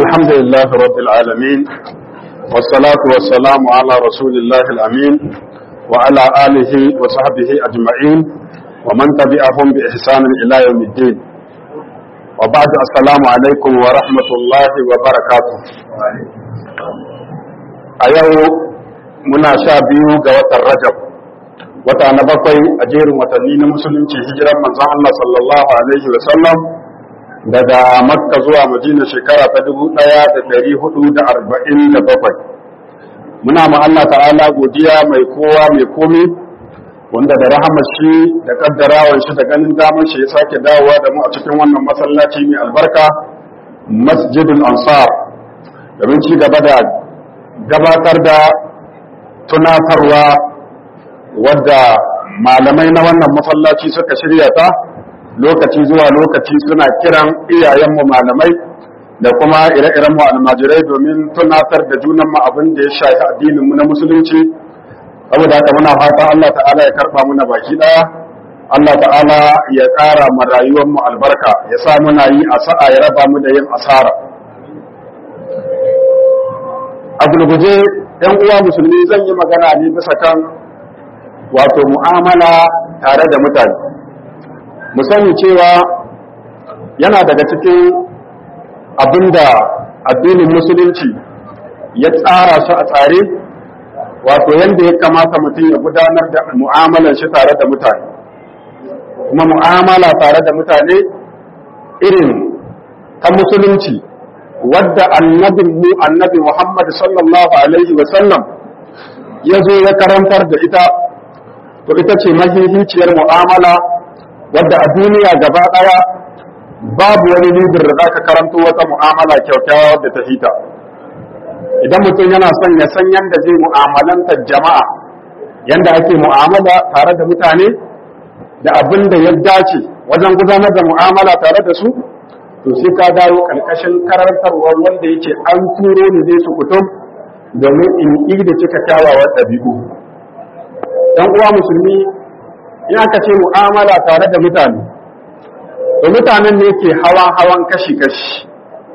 الحمد لله رب العالمين والصلاة والسلام على رسول الله الأمين وعلى آله وصحبه أجمعين ومن تبعهم بإحسان إلى يوم الدين وبعد السلام عليكم ورحمة الله وبركاته أيوه منا شابيو قوة الرجب وتعنبقي أجير وتنين مسلم هجرا من الله صلى الله عليه وسلم daga makka zuwa madina shekara ta 1447 muna ma Allah ta'ala godiya mai kowa mai komai wanda da rahamar shi da kaddarawan shi da ganin damar shi ya sake dawowa da mu a cikin wannan masallaci mai albarka masjidul ansar domin ci gaba da gabatar da tunatarwa wadda malamai na wannan masallaci suka shirya ta lokaci zuwa lokaci suna kiran iyayenmu malamai da kuma ire-irenmu almajirai domin tunatar da junanmu abin da ya shafi addininmu na musulunci saboda haka muna fata Allah ta'ala ya karba muna baki daya Allah ta'ala ya ƙara mu rayuwarmu albarka ya sa muna yi asa'a ya raba mu da yin asara a gulguje ɗan uwa musulmi zan yi magana ne bisa kan wato mu'amala tare da mutane mu sani cewa yana daga cikin abinda addinin musulunci ya tsara shi a tsare wato yanda ya kamata mutum ya gudanar da mu'amalar shi tare da mutane kuma mu'amala tare da mutane irin ta musulunci wadda annabi Muhammad sallallahu alaihi wa sallam ya zo ya karantar da ita to ita ce mahihiciyar mu'amala wadda a duniya gaba daya babu wani lidir da zaka karanto wata mu'amala kyaukyawa wadda ta hita idan mutum yana son ya san yanda zai mu'amalanta jama'a yanda ake mu'amala tare da mutane da abin da ya dace wajen gudanar da mu'amala tare da su to sai ka dawo karkashin karantarwar wanda yake an turo ni zai su kutum domin in da cika kyawawan ɗabi'u dan uwa musulmi in aka ce mu'amala tare da mutane to mutanen ne ke hawan kashi-kashi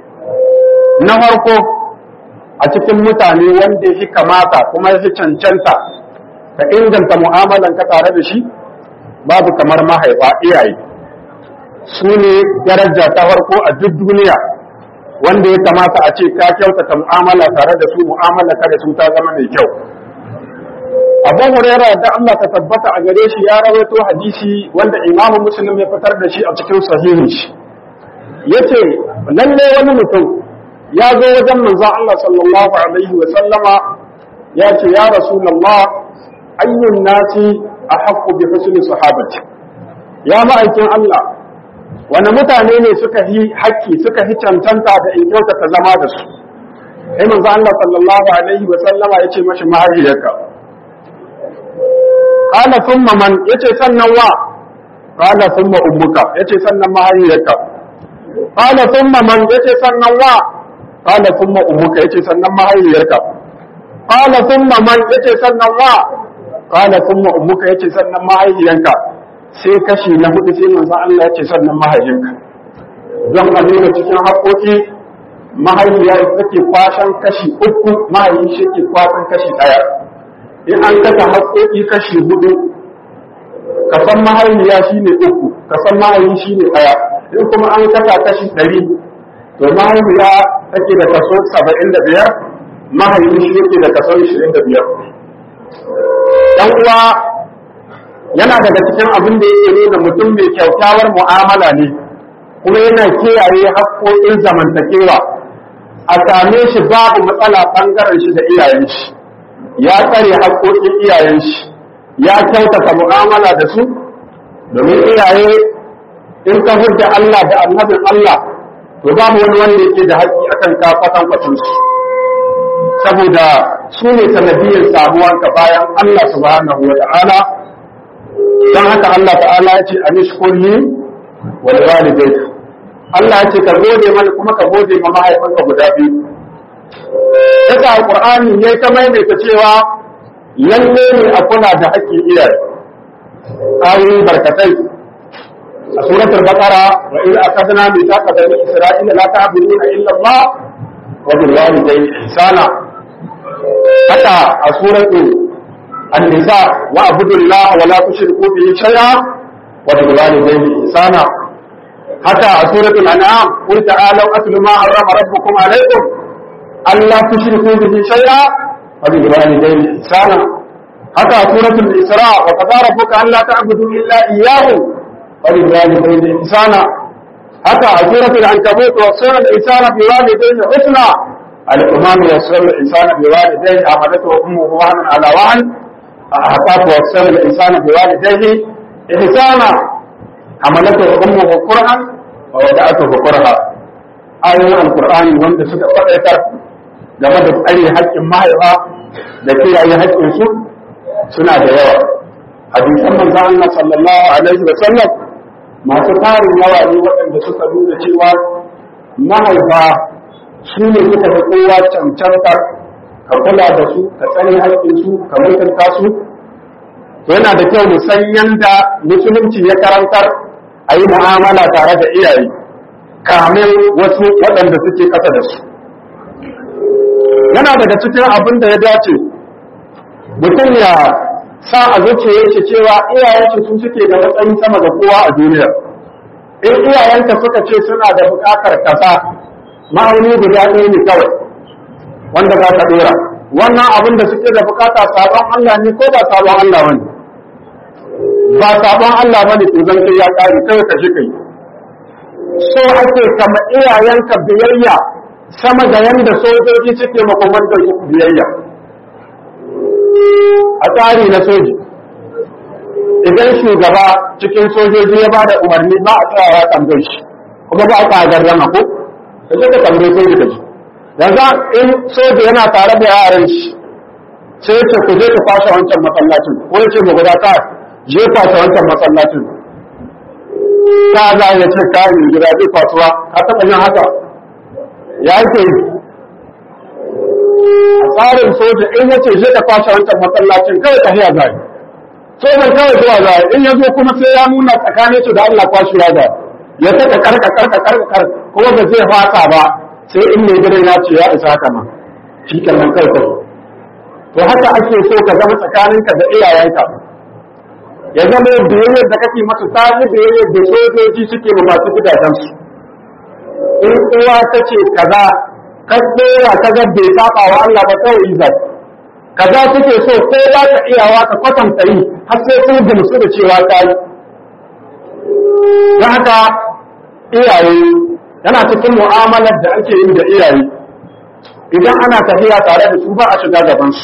na farko a cikin mutane wanda ya fi kamata kuma ya fi cancanta ka inganta mu'amalanka tare da shi babu kamar mahaifa iyaye su ne daraja ta farko a duk duniya wanda ya kamata a ce ka kyautata mu'amala tare da su mu'amala ka da su ta zama mai kyau Abu Huraira da Allah ta tabbata a gare shi ya rawaito hadisi wanda Imam Muslim ya fitar da shi a cikin sahihin shi yace lalle wani mutum ya zo wajen manzon Allah sallallahu alaihi wa sallama yace ya Rasulullah ayyun nasi ahaqqu bi husni sahabati ya ma'aikin Allah wani mutane ne suka yi haƙƙi suka yi cancanta da in kyautata zama da su sai manzon Allah sallallahu alaihi wa sallama yace mashi mahaifiyarka qala thumma man yace sannan wa qala thumma ummuka yace sannan mahaifiyarka qala thumma man yace sannan wa qala thumma ummuka yace sannan mahaifiyarka qala thumma man yace sannan wa qala thumma ummuka yace sannan mahaifiyarka sai kashi na hudu sai manzo Allah yace sannan mahaifinka don a nuna cikin haƙoƙi mahaifiya take kwashan kashi uku mahaifi shi ke kwashan kashi ɗaya in an kasa haƙoƙi kashi hudu kasan mahaifiya shine uku kasan mahaifi shine ɗaya in kuma an kasa kashi 100 to mahaifiya take da kaso 75 mahaifi shi yake da kaso 25 dan uwa yana daga cikin abin da yake nuna mutum mai kyaukyawar mu'amala ne kuma yana kiyaye haƙoƙin zamantakewa a same shi babu matsala ɓangaren shi da iyayen shi ya tsare haƙoƙin iyayen shi ya kyautata mu'amala da su domin iyaye in ka hujja Allah da annabin Allah to babu wani wanda yake da haƙƙi akan ka kwatankwacin su saboda su ne sanadiyyar samuwanka bayan Allah subhanahu wa ta'ala don haka Allah ta'ala ya ce anishkurni wal walidayka Allah ya ce ka gode mana kuma ka gode ma mahaifanka guda biyu yasa alqur'ani yayi ta maimaita cewa lalle ne a kula da haƙƙin iyaye ayoyi barkatai a suratul baqara wa idh akhadna mithaqa bani isra'ila la ta'buduna illa Allah wa bil walidayni ihsana. Haka a suratu an-nisa wa abudullaha wa la tushriku bihi shay'a wa bil walidayni ihsana. Haka a suratul an'am qul ta'alu atlu ma harrama rabbukum alaykum alla tushriku bihi shay'a wa bil walidayni ihsana. haka suratul isra wa qadara rabbuka alla ta'budu illa iyyahu wa bil walidayni ihsana. haka suratul ankabut wa sura al-insana bi walidayni husna al-imam wa sura al-insana bi walidayni amadatu ummuhu wahnan ala wahn haka wa sura al-insana bi walidayni ihsana hamalatu ummuhu qur'an wa wada'atuhu qur'a. ayoyin alqur'ani wanda suka faɗaitar game da tsare haƙƙin mahaifa da kiyaye haƙƙin su suna da yawa. Hadisan manzon Allah sallallahu alaihi wa sallam masu tarin yawa ne waɗanda suka nuna cewa mahaifa su ne suka fi kowa cancantar ka kula da su ka tsare haƙƙin su ka mutunta su. To yana da kyau mu san yanda musulunci ya karantar a yi mu'amala tare da iyaye kamin wasu waɗanda suke ƙasa da su. Yana daga cikin abin da ya dace mutum ya sa a zuciyar shi cewa iyayenki su suke da matsayin sama da kowa a duniya. In iyayenka suka ce suna da buƙatar kasa ma'auni guda ɗaya ne kawai wanda za ka ɗora. Wannan abin da suke da buƙata sabon Allah ne ko ba sabon Allah bane? Ba sabon Allah bane to zan kai ya ƙari kawai ka shi kai. So ake kama iyayenka biyayya sama da yanda sojoji suke makomandar biyayya. A tsari na soji, idan shugaba cikin sojoji ya ba da umarni ba a tsayawa tambaye shi, kuma ba a tsagar rama ko? Da suka tambaye soji da shi. Yanzu in soji yana tare da yaran shi, sai ya ce ku je ku kwashe wancan masallacin, ko ya ce mu guda ka je kwashe wancan masallacin. Ta za ya ce kayan gida zai kwasuwa, ka taɓa yin haka. Ya yake yi. A tsarin soja in ya ce zai ka kwashe wancan masallacin kawai tafiya zai. Sojan kawai zuwa zai in ya zo kuma sai ya nuna tsakanin su da Allah kwashi ya zai. Ya saka karka kuma ba zai fasa ba sai in mai gidan ya ce ya isa haka ma. Shi kenan kai kai. To haka ake so ka zama tsakaninka da iyayenka. Ya zama biyayyar da kake masu tashi biyayyar da sojoji suke ma masu gidajensu. In uwa ta ce kaza ka tsora ka ga bai saba wa Allah ba kawai yi zai kaza suke so ko ba ka iyawa ka kwatanta yi har sai sun gamsu da cewa ta yi. Don haka iyaye yana cikin mu'amalar da ake yi da iyaye idan ana tafiya tare da su ba a shiga gabansu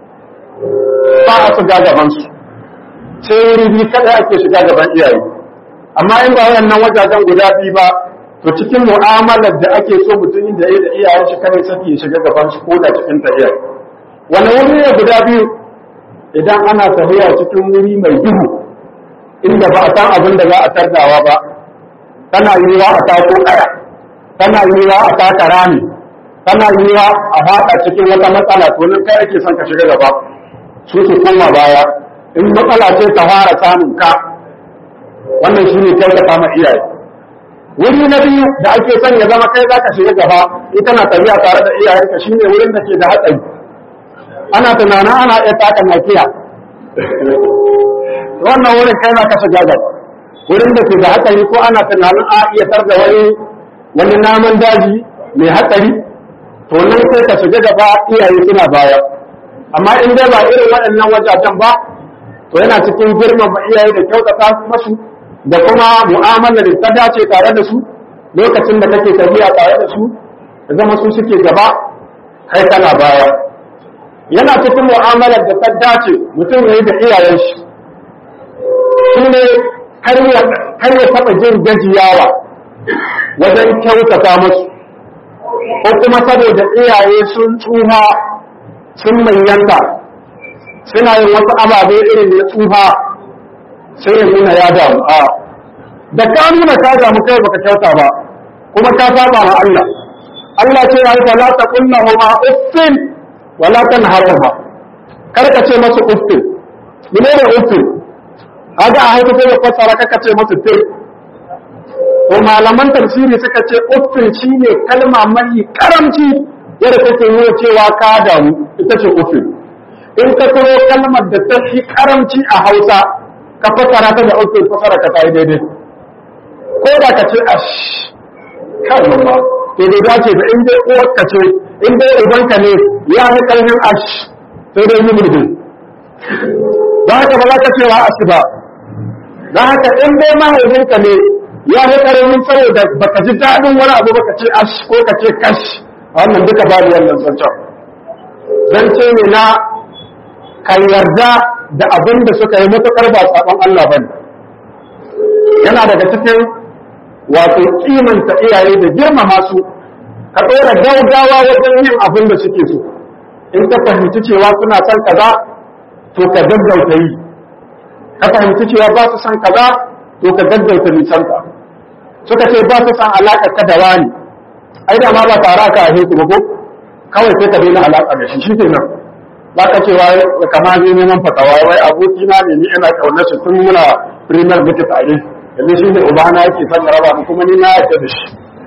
sai wuri biyu kada ake shiga gaban iyaye. Amma in ba wayannan wajajen guda biyu ba to cikin mu'amalar da ake so mutumin da ya da iyayen shi kare saki ya shiga gaban shi ko da cikin tafiya. Wani wuri ne guda biyu idan ana tafiya cikin wuri mai duhu inda ba a san abin da za a tardawa ba, tana yiwuwa a tako kaya, tana yiwuwa a taka rami, tana yiwuwa a faɗa cikin wata matsala to nan kai ake son ka shiga gaba su koma baya. In matsala ce ta fara samun ka, wannan shine kai ka kama iyaye. Wuri na biyu da ake son ya zama kai zaka shiga gaba in kana tafiya tare da iyayenka shine wurin da ke da hatsari. Ana tunanin ana iya taka nakiya. Wannan wurin kai na ka shiga gaba. Wurin da ke da hatsari ko ana tunanin a iya tarda wani naman daji mai hatsari to nan sai ka shiga gaba iyaye suna baya. Amma in dai ba irin waɗannan wajajen ba to yana cikin girmama iyaye da kyautata masu da kuma mu'amalar da ta dace tare da su lokacin da kake tafiya tare da su da zama su suke gaba kai kana baya. Yana cikin mu'amalar da ta dace mutum ya yi da iyayen shi shi ne har ya taɓa jin gajiyawa wajen kyautata musu ko kuma saboda iyaye sun tsufa sun manyanta suna yin wasu ababe irin da tsufa sai ya nuna ya damu. Da ka nuna ka damu kai baka kyauta ba kuma ka saba ma Allah. Allah ce ya yi fala ta kullahu ma uffin wala tanharhuma, kar ka ce masu uffin. Menene uffin? Kaga a haifa sai ya fassara ka ce masu tir. To malaman tafsiri suka ce uffin shine kalma mai karamci yadda take nuna cewa ka damu ita ce ufin. In ka turo kalmar da ta fi karamci a Hausa ka fasara ta da ufin, fasara ka ta yi daidai. Ko da ka ce ash kan ba to da dace da in dai uwar ka ce in dai ubanka ne ya fi karfin ash sai dai yi mulki. Ba haka ba za ka ce wa ash ba. Da haka in dai mahaifinka ne ya fi karfin saboda baka ji daɗin wani abu baka ce ash ko ka ce kash, wannan duka ba da wannan zancen. Zance ne na ka yarda da abin da suka yi matuƙar ba saɓon Allah ba ne. Yana daga cikin wato kimanta iyaye da girmama su, ka ɗora gaugawa wajen yin abin da suke so. In ka fahimci cewa suna son kaza, to ka gaggauta yi. Ka fahimci cewa ba su son kaza, to ka gaggauta nisanta. Suka ce ba su son alaƙa ka da wani, ai da ma ba tare ka a heku ba ko kawai sai ka daina alaƙa da shi kenan. Ba ka cewa kama zai neman fatawa wai abokina ne ni ina ƙaunar shi tun muna primar muke tare. Yanzu shi ne ubana yake son ya raba mu kuma ni na yarda da shi.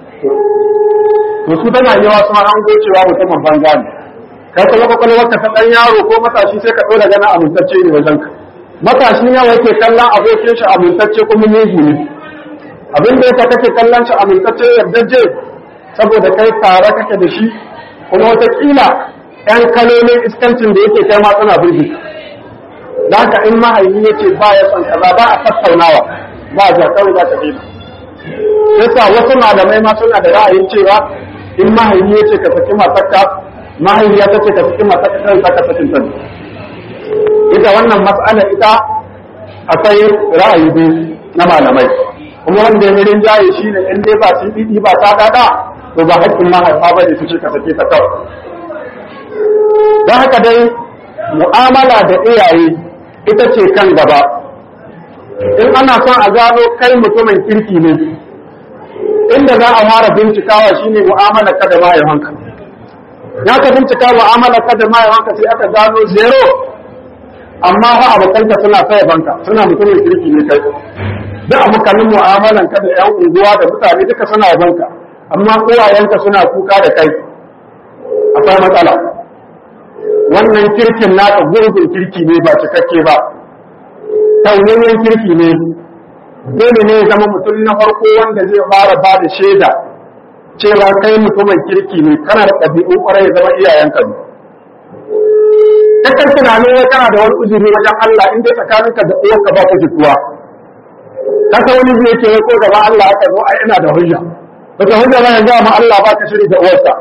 To su tana yawa su an gocewa mutumin banza ne. Kai kuma kwakwalwarka ta ɗan yaro ko matashi sai ka ɗora ganin amintacce ne wajen ka. Matashi yawa yake kallon abokin shi amintacce kuma mugu ne. Abin da yasa kake kallon shi amintacce yardaje saboda kai tare kake da shi kuma wataƙila ‘yan kalolin iskancin da yake kai ma suna burge. Da haka in mahaifi yake ba ya son kaza ba a tattaunawa ba a kawai za ta daina. Yasa wasu malamai ma suna da ra'ayin cewa in mahaifi yace ka saki matarka, mahaifiya ta ce ka saki matarka kan za ka sakin sani. Ita wannan mas'ala ita akwai ra'ayi biyu na malamai. Kuma wanda ya mirin jaye shi ne in dai ba su ɗiɗi ba ta dada to ba haƙƙin mahaifa ba ne su ce ka sake ta kawai. Don haka dai mu'amala da iyaye ita ce kan gaba. In ana son a gano kai mutumin kirki ne, inda za a fara bincikawa shine mu'amala ka da mahaifanka. Ya ka bincika mu'amala ka da mahaifanka sai aka gano zero, amma fa abokanka suna saya banka, suna mutumin kirki ne kai. Duk abokanin mu'amalan ka da ƴan unguwa da mutane duka suna banka, amma uwayenka suna kuka da kai. Akwai matsala. Wannan kirkin naka gurgun kirki ne ba cikakke ba. Tauyayyen kirki ne, dole ne zama mutum na farko wanda zai fara ba da shaida cewa kai mutumin kirki ne, kana da ɗabi'u ƙwarai zama iyayenka ne. Kakar tunanin wai kana da wani uzuri wajen Allah in dai tsakaninka da uwarka ba ku jituwa. Kasa wani zai ce ko gaba Allah aka zo ai ina da hujja. Wata hujja ba ya ma Allah ba ka shiri da uwarka.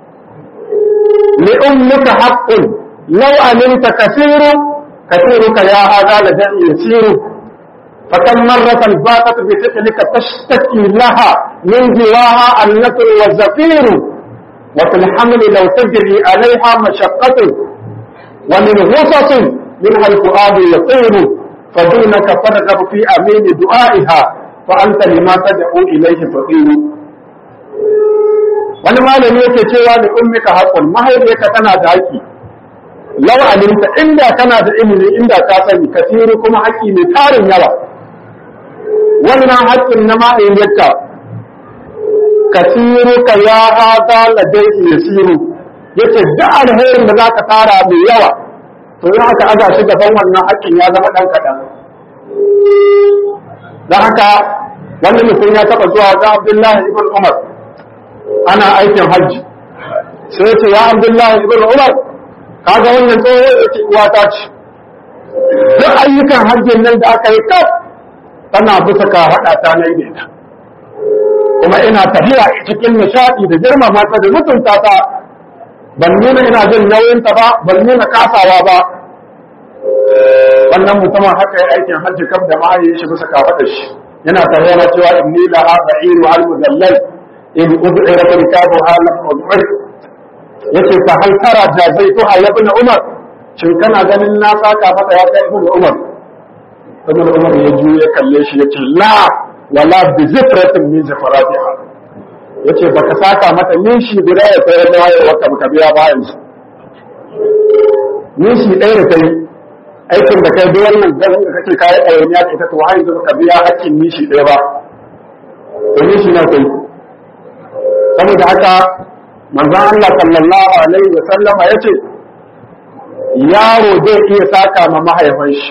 Li ummika haqqun law alimta كثيرك يا هذا لدعني يسير فكم مرة باقت بثقلك تشتكي لها من جواها النسر والزفير وفي الحمل لو تجري عليها مشقة ومن غصص منها الفؤاد يطير فدونك فارغب في أمين دعائها فأنت لما تدعو إليه فقير. wani malami yake cewa da ummika haqqun mahaifiyarka tana da haƙƙi law alimta inda kana da ilimi inda ka sani kasiru kuma haƙƙi mai tarin yawa. wannan haƙƙin na mahaifiyarka kasiru ka ya hada ladai yasiru yace da alherin da zaka tara mai yawa to in aka aza shi gaban wannan haƙƙin ya zama dan kadan. Dan haka wani mutum ya taba zuwa ga Abdullahi ibn Umar ana aikin hajji sai ya ce ya Abdullahi ibn Umar kaga wannan tsoho yake uwata ce duk ayyukan hajjin nan da aka yi kaf tana bisa ka haɗa ta na yi ta kuma ina tafiya cikin nishaɗi da girmama ta da mutunta ta ban nuna ina jin nauyin ta ba ban nuna kasawa ba. wannan mutumin haka ya aikin hajji kaf da ma'ayi shi bisa ka faɗa shi yana tafiya cewa inni la ha'iru al mudallal in ud'ira rikabu halaf ud'ir yace fa hal tara jazaituha ya ibn Umar shin kana ganin na saka mata ya kai ibn Umar. ibn Umar ya juye ya kalle shi yace la wala bi zifratin min zafaratiha yace baka saka mata nishi guda ya kai da waye waka baka biya bayan shi nishi ɗaya da kai aikin da kai da wannan gaban da kake kai ayyana ta ita to har yanzu baka biya hakkin nishi ɗaya ba to nishi na kai saboda haka manzon Allah sallallahu alaihi wa sallama yace yaro zai iya saka ma mahaifin shi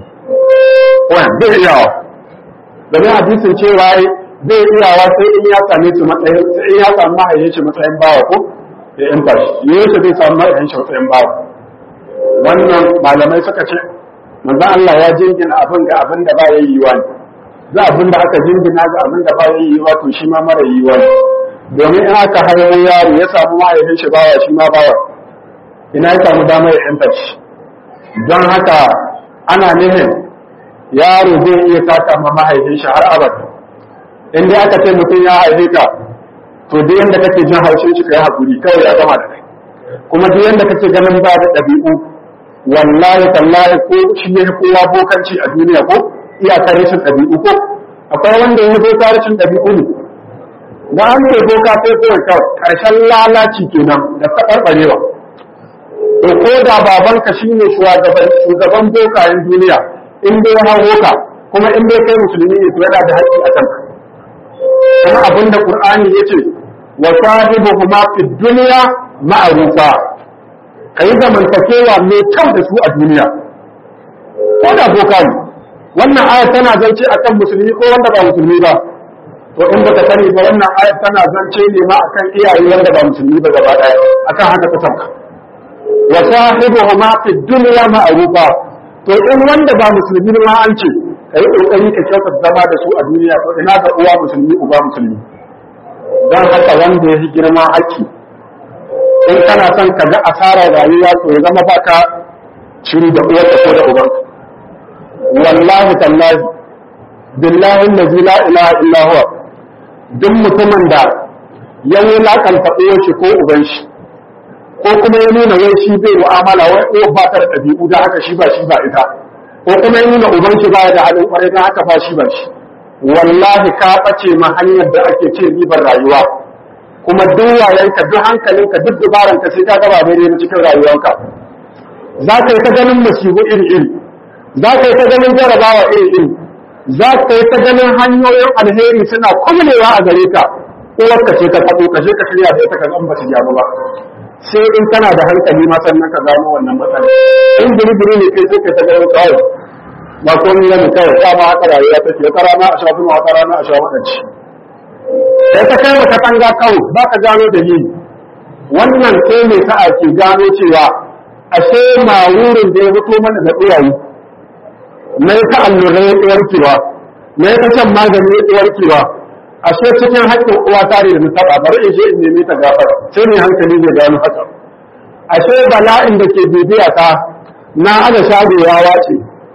wanda zai iya domin hadisin cewa zai iyawa sai in ya same su matsayin sai in ya samu mahaifin shi matsayin bawa ko ya in bashi yayin zai samu mahaifin shi matsayin bawa wannan malamai suka ce manzon Allah ya jingina abin ga abin da ba ya yi wa za abin da aka jingina ga abin da ba ya yi wa to shi ma mara yi wa domin in aka hayo yaro ya samu mahaifin shi bawa shi ma bawa ina ya samu damar ya yanta shi don haka ana nihin yaro zai iya saka ma mahaifin shi har abada in dai aka ce mutum ya haife ka to duk yanda kake jin haushin shi kai hakuri kawai ya gama da kai kuma duk yanda kake ganin ba da ɗabi'u wallahi tallahi ko shi ne kowa bokanci a duniya ko iyakar rashin ɗabi'u ko akwai wanda ya zo rashin ɗabi'u ne da an ce boka sai kawai ƙarshen lalaci kenan da taɓarɓarewa to ko da babanka shine shugaban bokayen duniya in dai ya hawo ka kuma in dai kai musulmi ne to yana da haƙƙi a kanka kuma abinda qur'ani yace wa sahibuhuma fid dunya ma'rufa kai zamantakewa mai kyau da su a duniya ko da boka ne wannan aya tana zance akan musulmi ko wanda ba musulmi ba to in baka sani ba wannan aya tana zance ne ma akan iyaye wanda ba musulmi ba gaba daya akan haka ta sauka wa sahibuhuma fid dunya ma'rufa to in wanda ba musulmi ma an ce kai kokari ka kyautar zama da su a duniya to ina ga uwa musulmi uba musulmi dan haka wanda ya girma haƙi in kana son ka ga asarar rayuwa to ya zama baka shiru da uwarka ko da ubanka wallahi tallahi billahi allazi la ilaha illa huwa duk mutumin da ya wulakanta uwar shi ko uban shi ko kuma ya nuna wai shi bai mu'amala wai uwar ba ta da ɗabi'u da haka shi ba ita ko kuma ya nuna uban shi ba da halin kwarai da haka ba shi wallahi ka ɓace ma hanyar da ake ce ribar rayuwa kuma duk wayanka duk hankalinka duk dubaranka sai ka gaba daidai na cikin rayuwarka za ka yi ta ganin masibu iri-iri za ka yi ta ganin jarabawa iri-iri za ka yi ta ganin hanyoyin alheri suna kumlewa a gare ka uwarka ce ka faɗo ka je ka shirya da ita ka zan ba su gyaru ba sai in kana da hankali ma sannan ka gano wannan matsala in biri-biri ne kai sai ka ta ganin kawai ba komai yana kawai dama haka rayuwa take wata rana a sha kuma wata rana a sha waɗanci sai ta kai wata tanga kawai ba ka gano dalili wannan sai mai sa'a ke gano cewa ashe ma wurin da ya fito mana da ɗorayi na yi ta allurai ya warkewa na yi ta shan magani ya warkewa ashe cikin haƙƙin uwa tare da taɓa bari in je in nemi ta gafara sai mai hankali zai gano haka ashe bala'in da ke bibiya ta na ana shagowa ce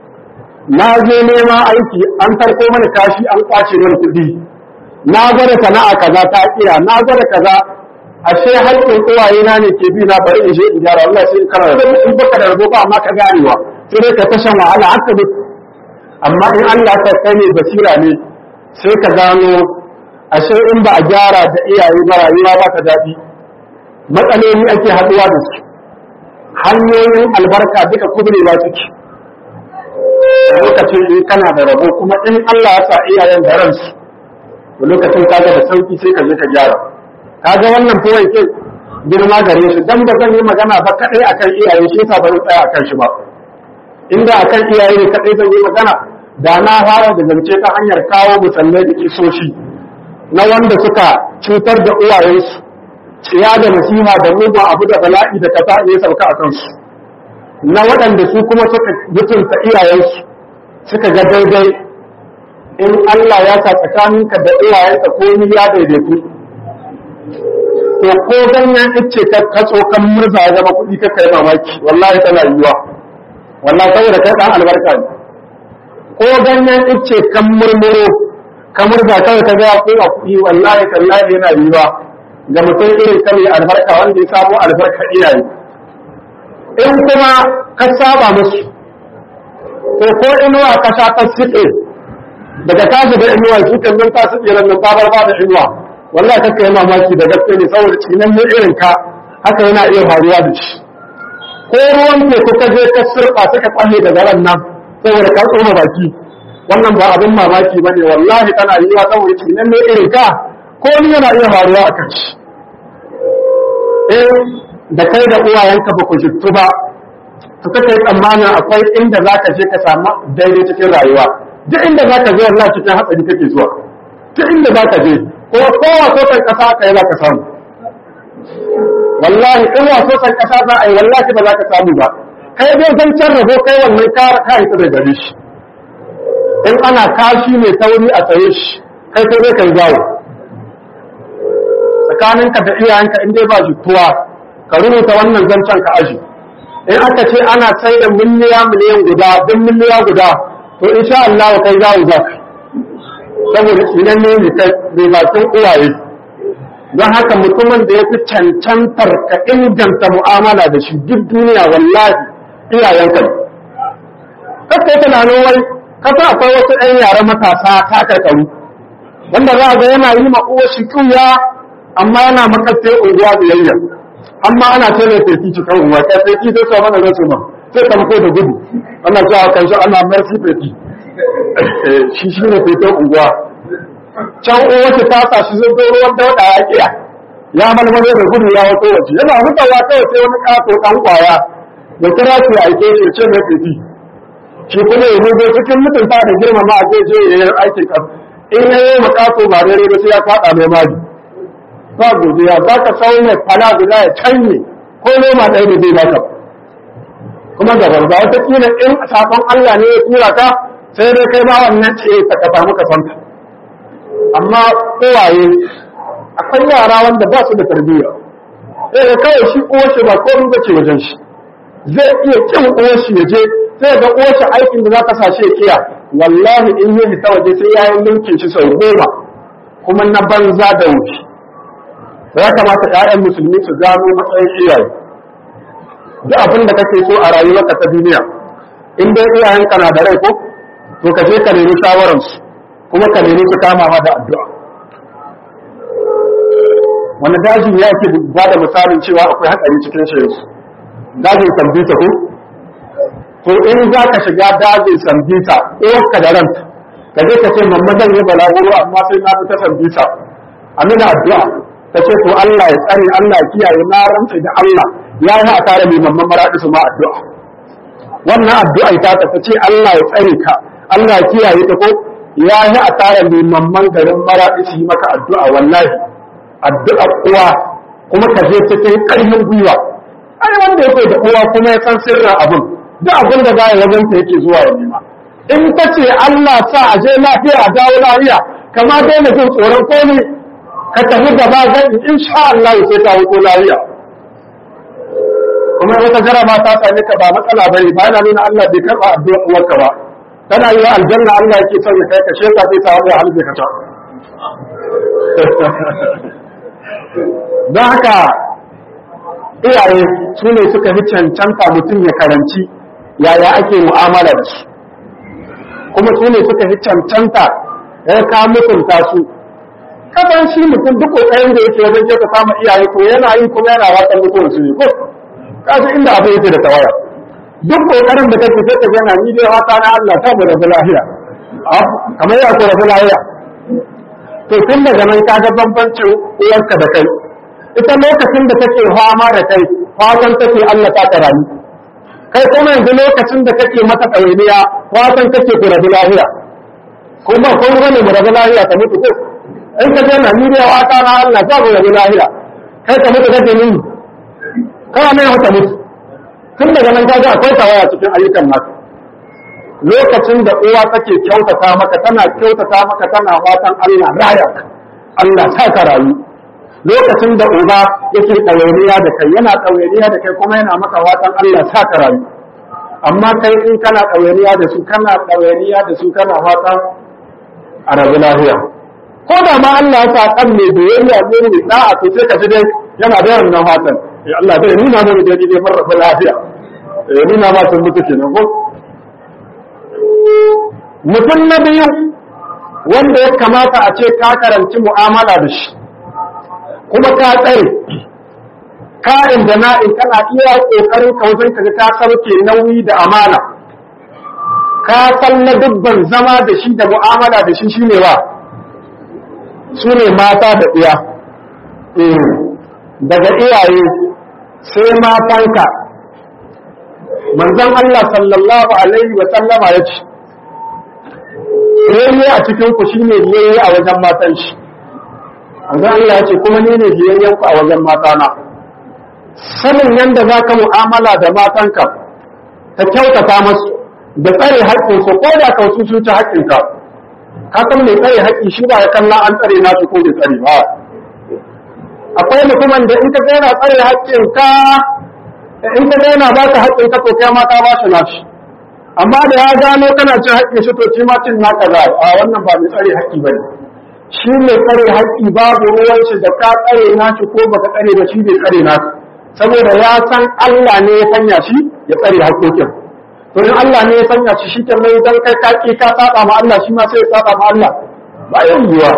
na je nema aiki an tarko mana kashi an kwace mana kuɗi na gwada sana'a kaza ta kira na gwada kaza ashe haƙƙin uwaye na ne ke bi na bari in je in gyara Allah sai kana da in baka da rabo ba amma ka ganewa sai dai ka tashan wahala haka duk amma in Allah ta kai ne basira ne sai ka gano ashe in ba a gyara da iyaye ba rayuwa ba ta daɗi matsaloli ake haɗuwa da su hanyoyin albarka duka kubrewa suke lokacin in kana da rabo kuma in Allah ya sa iyayen da ransu lokacin kaga da sauki sai ka je ka gyara kaga wannan kawai ke girma gare shi dan ba zan yi magana ba kadai akan iyaye shi yasa ba zan tsaya akan shi ba inda akan iyaye ne kadai zan yi magana da na fara da zance ta hanyar kawo musallai da kisoshi na wanda suka cutar da uwayensu tsiya da nasiha da mugun abu da bala'i da kasa ya sauka a kansu na waɗanda su kuma suka mutunta iyayensu suka ga daidai in Allah ya sa tsakaninka da iyayenka komai ya daidaitu to ko ganyen ice ka katso kan murza ya zama kuɗi ka kai mamaki wallahi tana yiwa wallahi saboda kai dan albarka ne ko ganyen ice kan murmuro ka murza kawai ka ga ko kuɗi wallahi tallahi yana yiwa ga mutum irin ka mai albarka wanda ya samu albarka iyaye in kuma ka saba musu to ko inuwa ka sha ta siɗe daga tashi da inuwa shi kan nan ta siɗe nan ta bar ba da inuwa wallahi kaka yi mamaki da gaske ne saboda cinan ne irin ka haka yana iya faruwa da shi ko ruwan teku ka je ka sirɓa suka kwalle da garan nan saboda ka tsoma baki wannan ba abin mamaki ba ne wallahi tana yi wa saboda cinan ne irin ka ko ni yana iya faruwa a kan shi da kai da uwayenka ba ku jittu ba to kake tsammanin akwai inda zaka je ka samu daidai cikin rayuwa duk inda zaka je wallahi cikin hatsari kake zuwa duk inda zaka je ko kowa so kai kasa ka yi zaka samu wallahi in waso kai kasa za a yi wallahi ba za ka samu ba kai dai zan can rabo kai wannan ka yi ta da gare shi in ana kashi mai tauri a tsaye shi kai sai dai kai zawo tsakaninka da iyayenka in dai ba jituwa ka rubuta wannan zancen ka aji in aka ce ana sai da miliyan guda don miliya guda to insha Allah kai zawo za ka saboda idan ne kai bai bakin uwaye don haka mutumin da ya fi cancantar ka inganta mu'amala da shi duk duniya wallahi iyayenka ne kasa yi tunanin wai kasa akwai wasu ɗan yare matasa ta karkaru wanda za a ga yana yi ma'uwa shi kuya amma yana makasse unguwa biyayya amma ana ce mai fefi cikin unguwa kai fefi zai sa mana rasu ma sai ka mako da gudu ana cewa kan shi ana mercy fefi shi ne fefin unguwa can uwace ta sa shi zai ruwan dauda ya kiya ya malmale da gudu ya wato waje yana hutawa kawai sai wani kato dan kwaya da kira shi aike shi ce mai fefi shi kuma ya rubo cikin mutunta da girmama a je ya yi aikin kan in ya yi makato ba daidai ba sai ya faɗa mai mali ba godiya za ka sau mai fala guda ya canye ko noma ɗaya da zai baka kuma da banza wata kila in sakon Allah ne ya tura ka sai dai kai ma wannan ce ka samu ka santa amma kowaye akwai yara wanda ba su da tarbiyya sai da kawai shi uwarshi ba komai ba ce wajen shi zai iya kin uwarshi ya je sai ga uwarshi aikin da za ka sashe kiya wallahi in yi ta waje sai ya yi linkin shi sau 10 kuma na banza da wuce ya kamata ƴaƴan musulmi su gano matsayin iyaye duk abin da kake so a rayuwarka ta duniya in dai iyayenka na da rai ko to ka je ka nemi shawararsu kuma ka nemi su kama ma da addu'a wani daji ya ke ba da misalin cewa akwai hatsari cikin shi dajin sambisa ko to in za ka shiga dajin sambisa uwarka da ranta ka je ka ce mamma zan yi balaguro amma sai na fi ta sambisa amina addu'a ta ce to Allah ya tsare Allah ya kiyaye na rantsa da Allah ya yi a tare mai mamman maraɗi su ma addu'a wannan addu'a ta ce Allah ya tsare ka Allah ya kiyaye ta ko ya yi a tare mai mamman garin maraɗi su yi maka addu'a wallahi addu'a uwa kuma ka je cikin ƙarfin gwiwa ai wanda yake da uwa kuma ya san sirrin abin duk abin da za ya wajen ta yake zuwa ya nema in ta ce Allah sa a je lafiya a dawo lafiya kama daina jin tsoron komai ka tafi gaba gani insha Allah sai ta wuko lafiya kuma wata jarama ta same ka ba matsala bane ba yana nuna Allah bai karba addu'a uwarka ba tana yi wa aljanna Allah yake son ya kai ka sheka sai ta wani halbe ka ta don haka iyaye su ne suka fi cancanta mutum ya karanci yaya ake mu'amala da su kuma su ne suka fi cancanta ya ka mutunta su kasan shi mutum duk kokarin da yake wajen kyauta samun iyaye ko yana yi kuma yana wasan mutuwar su ne ko kasu inda abu yake da tawaya duk kokarin da kake sai ka yana ni dai wata na Allah ta mu rabu lafiya kamar ya ko rabu lafiya to tun daga nan ka ga bambancin uwarka da kai ita lokacin da take fama da kai fatan take Allah ta karami kai kuma yanzu lokacin da kake mata ɗawainiya fatan take ku rabu lafiya kuma ko wani mu rabu lafiya ta mutu ko in ka je Najeriya wata na Allah ta mu rabu lafiya kai ka mutu kake ni kana mai wata mutu tun daga nan ka ga akwai tawaya cikin ayyukan naka lokacin da uwa take kyautata maka tana fatan Allah raya Allah ta ka rayu lokacin da uba yake ɗawainiya da kai yana ɗawainiya da kai kuma yana maka fatan Allah ta ka rayu amma kai in kana ɗawainiya da su kana fatan a rabu lafiya ko da ma Allah ya sa kan mai biyayya ne mai da'a to sai ka ji dai yana da wannan fatan Allah zai nuna mana da dai mun rabu lafiya nuna ma sun mutu kenan ko mutum na biyu wanda ya kamata a ce ka karanci mu'amala da shi kuma ka tsare ka'in da na'in kana iya ƙoƙarin ka wajen kaga ka sauke nauyi da amana ka san na dubban zama da shi da mu'amala da shi shine ba su ne mata da iya daga iyaye sai matanka manzon Allah sallallahu alaihi wa sallama ya ce yayi a cikin ku shine yayi a wajen matan shi manzon Allah ya ce kuma ni ne biyayyen ku a wajen matana sanin yanda zaka mu'amala da matanka ta kyautata musu da tsare haƙƙinsu ko da kausu su ci haƙƙinka ka san mai tsare haƙƙi shi ba ya kalla an tsare nasu ko bai tsare ba akwai mutumin da in ka ga yana tsare haƙƙinka in ka ga yana ba ka haƙƙinka to kai ma ka ba shi nashi amma da ya gano kana cin haƙƙin shi to shi ma cin naka za a wannan ba mai tsare haƙƙi ba ne shi mai tsare haƙƙi babu ruwan shi da ka tsare nashi ko baka tsare ba shi bai tsare naka saboda ya san Allah ne ya sanya shi ya tsare haƙƙoƙin to in Allah ne ya sanya shi shikenan dan kai ka saba ma Allah shi ma sai ya saba ma Allah ba yiwuwa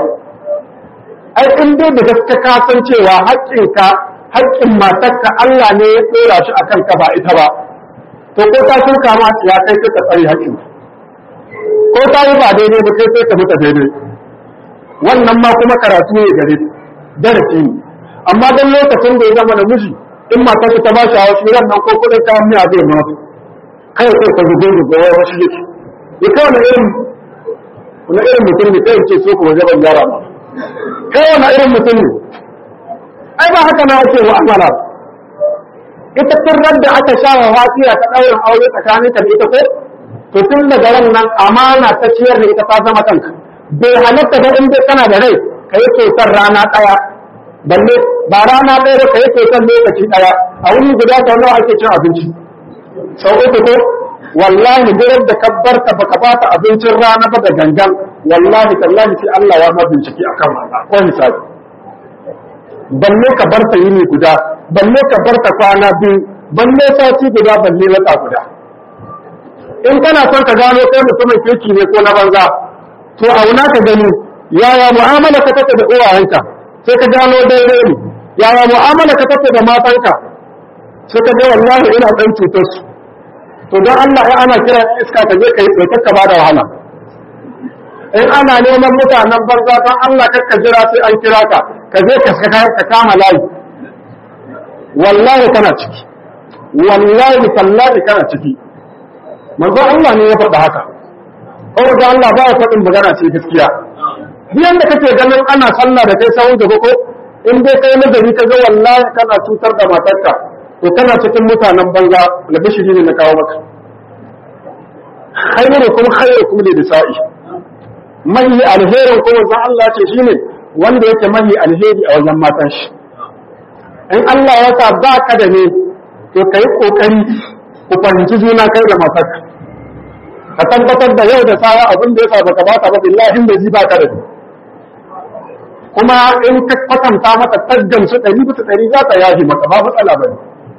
ai in dai da gaske ka san cewa haƙƙin matarka Allah ne ya tsora shi akan ka ba ita ba to ko ta shuka ma ya kai ka tsare haƙƙin ko ta yi ba daidai ba kai sai ka mutu daidai wannan ma kuma karatu ne gare darasi ne amma dan lokacin da ya zama da miji in matarka ta ba shi haushi wannan ko kudin ta miya zai ma kai sai ka zubo da wai wasu yake ya kawo na irin mutum ne kai ce so ko waje ban gyara ba kai na irin mutum ne ai ba haka na ake mu'amala ita turrar da aka sha wa wasiya ta ɗaurin aure tsakanin ka da ita ko to tun daga wannan amana ta ciyar da ita ta zama kanka bai halatta da in dai kana da rai ka yi kyautar rana ɗaya balle ba rana ɗaya ba ka yi kyautar lokaci ɗaya a wuni guda sau nawa ake cin abinci sau uku ko wallahi duk da kabbarta baka bata abincin rana ba da gangan wallahi tallahi sai Allah ya ma bincike akan wannan ko misali balle ka barta yini guda balle ka barta kwana biyu balle sati guda balle wata guda in kana son ka gano kai mutumin kirki ne ko na banza to auna ka gani yaya mu'amala ka take da uwayenka sai ka gano daidai ne yaya mu'amala ka take da matanka sai ka ga wallahi ina dan cutar su to don Allah ya ana kira iska ka je kai ka ba da wahala in ana neman mutanen banza don Allah kakka jira sai an kira ka ka je ka kama layi wallahi kana ciki wallahi tallahi kana ciki manzo Allah ne ya faɗa haka ko da Allah ba ya faɗin magana ce gaskiya biyan da kake ganin ana sallah da kai sawun gaba ko in dai kai nazari ka ga wallahi kana cutar da matarka to kana cikin mutanen banza da bashiri ne na kawo maka khairukum khairukum li nisa'i mahi alherin kuma zan Allah ce shine wanda yake mahi alheri a wajen matan shi in Allah ya sa ba ka da ne to kai kokari ku fahimci juna kai da matarka ka tabbatar da yau da sa'a abin da yasa baka bata ba billahi da ji ba ka da kuma in ka kwatanta mata taggamsu 100% za ta yafi maka ba matsala bane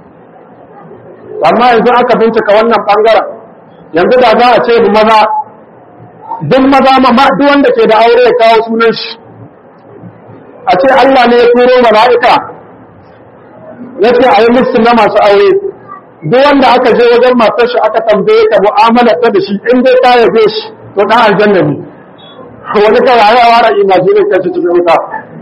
amma yanzu aka bincika wannan bangaren yanzu da za a ce maza duk maza ma duk wanda ke da aure ya kawo sunan shi a ce Allah ne ya turo mala'ika ya ce a yi listin na masu aure duk wanda aka je wajen matar shi aka tambaye ka mu'amala ta da shi in dai ta yabe shi to dan aljanna ne wani ka rayuwa ra imagine ka ci cikin wuta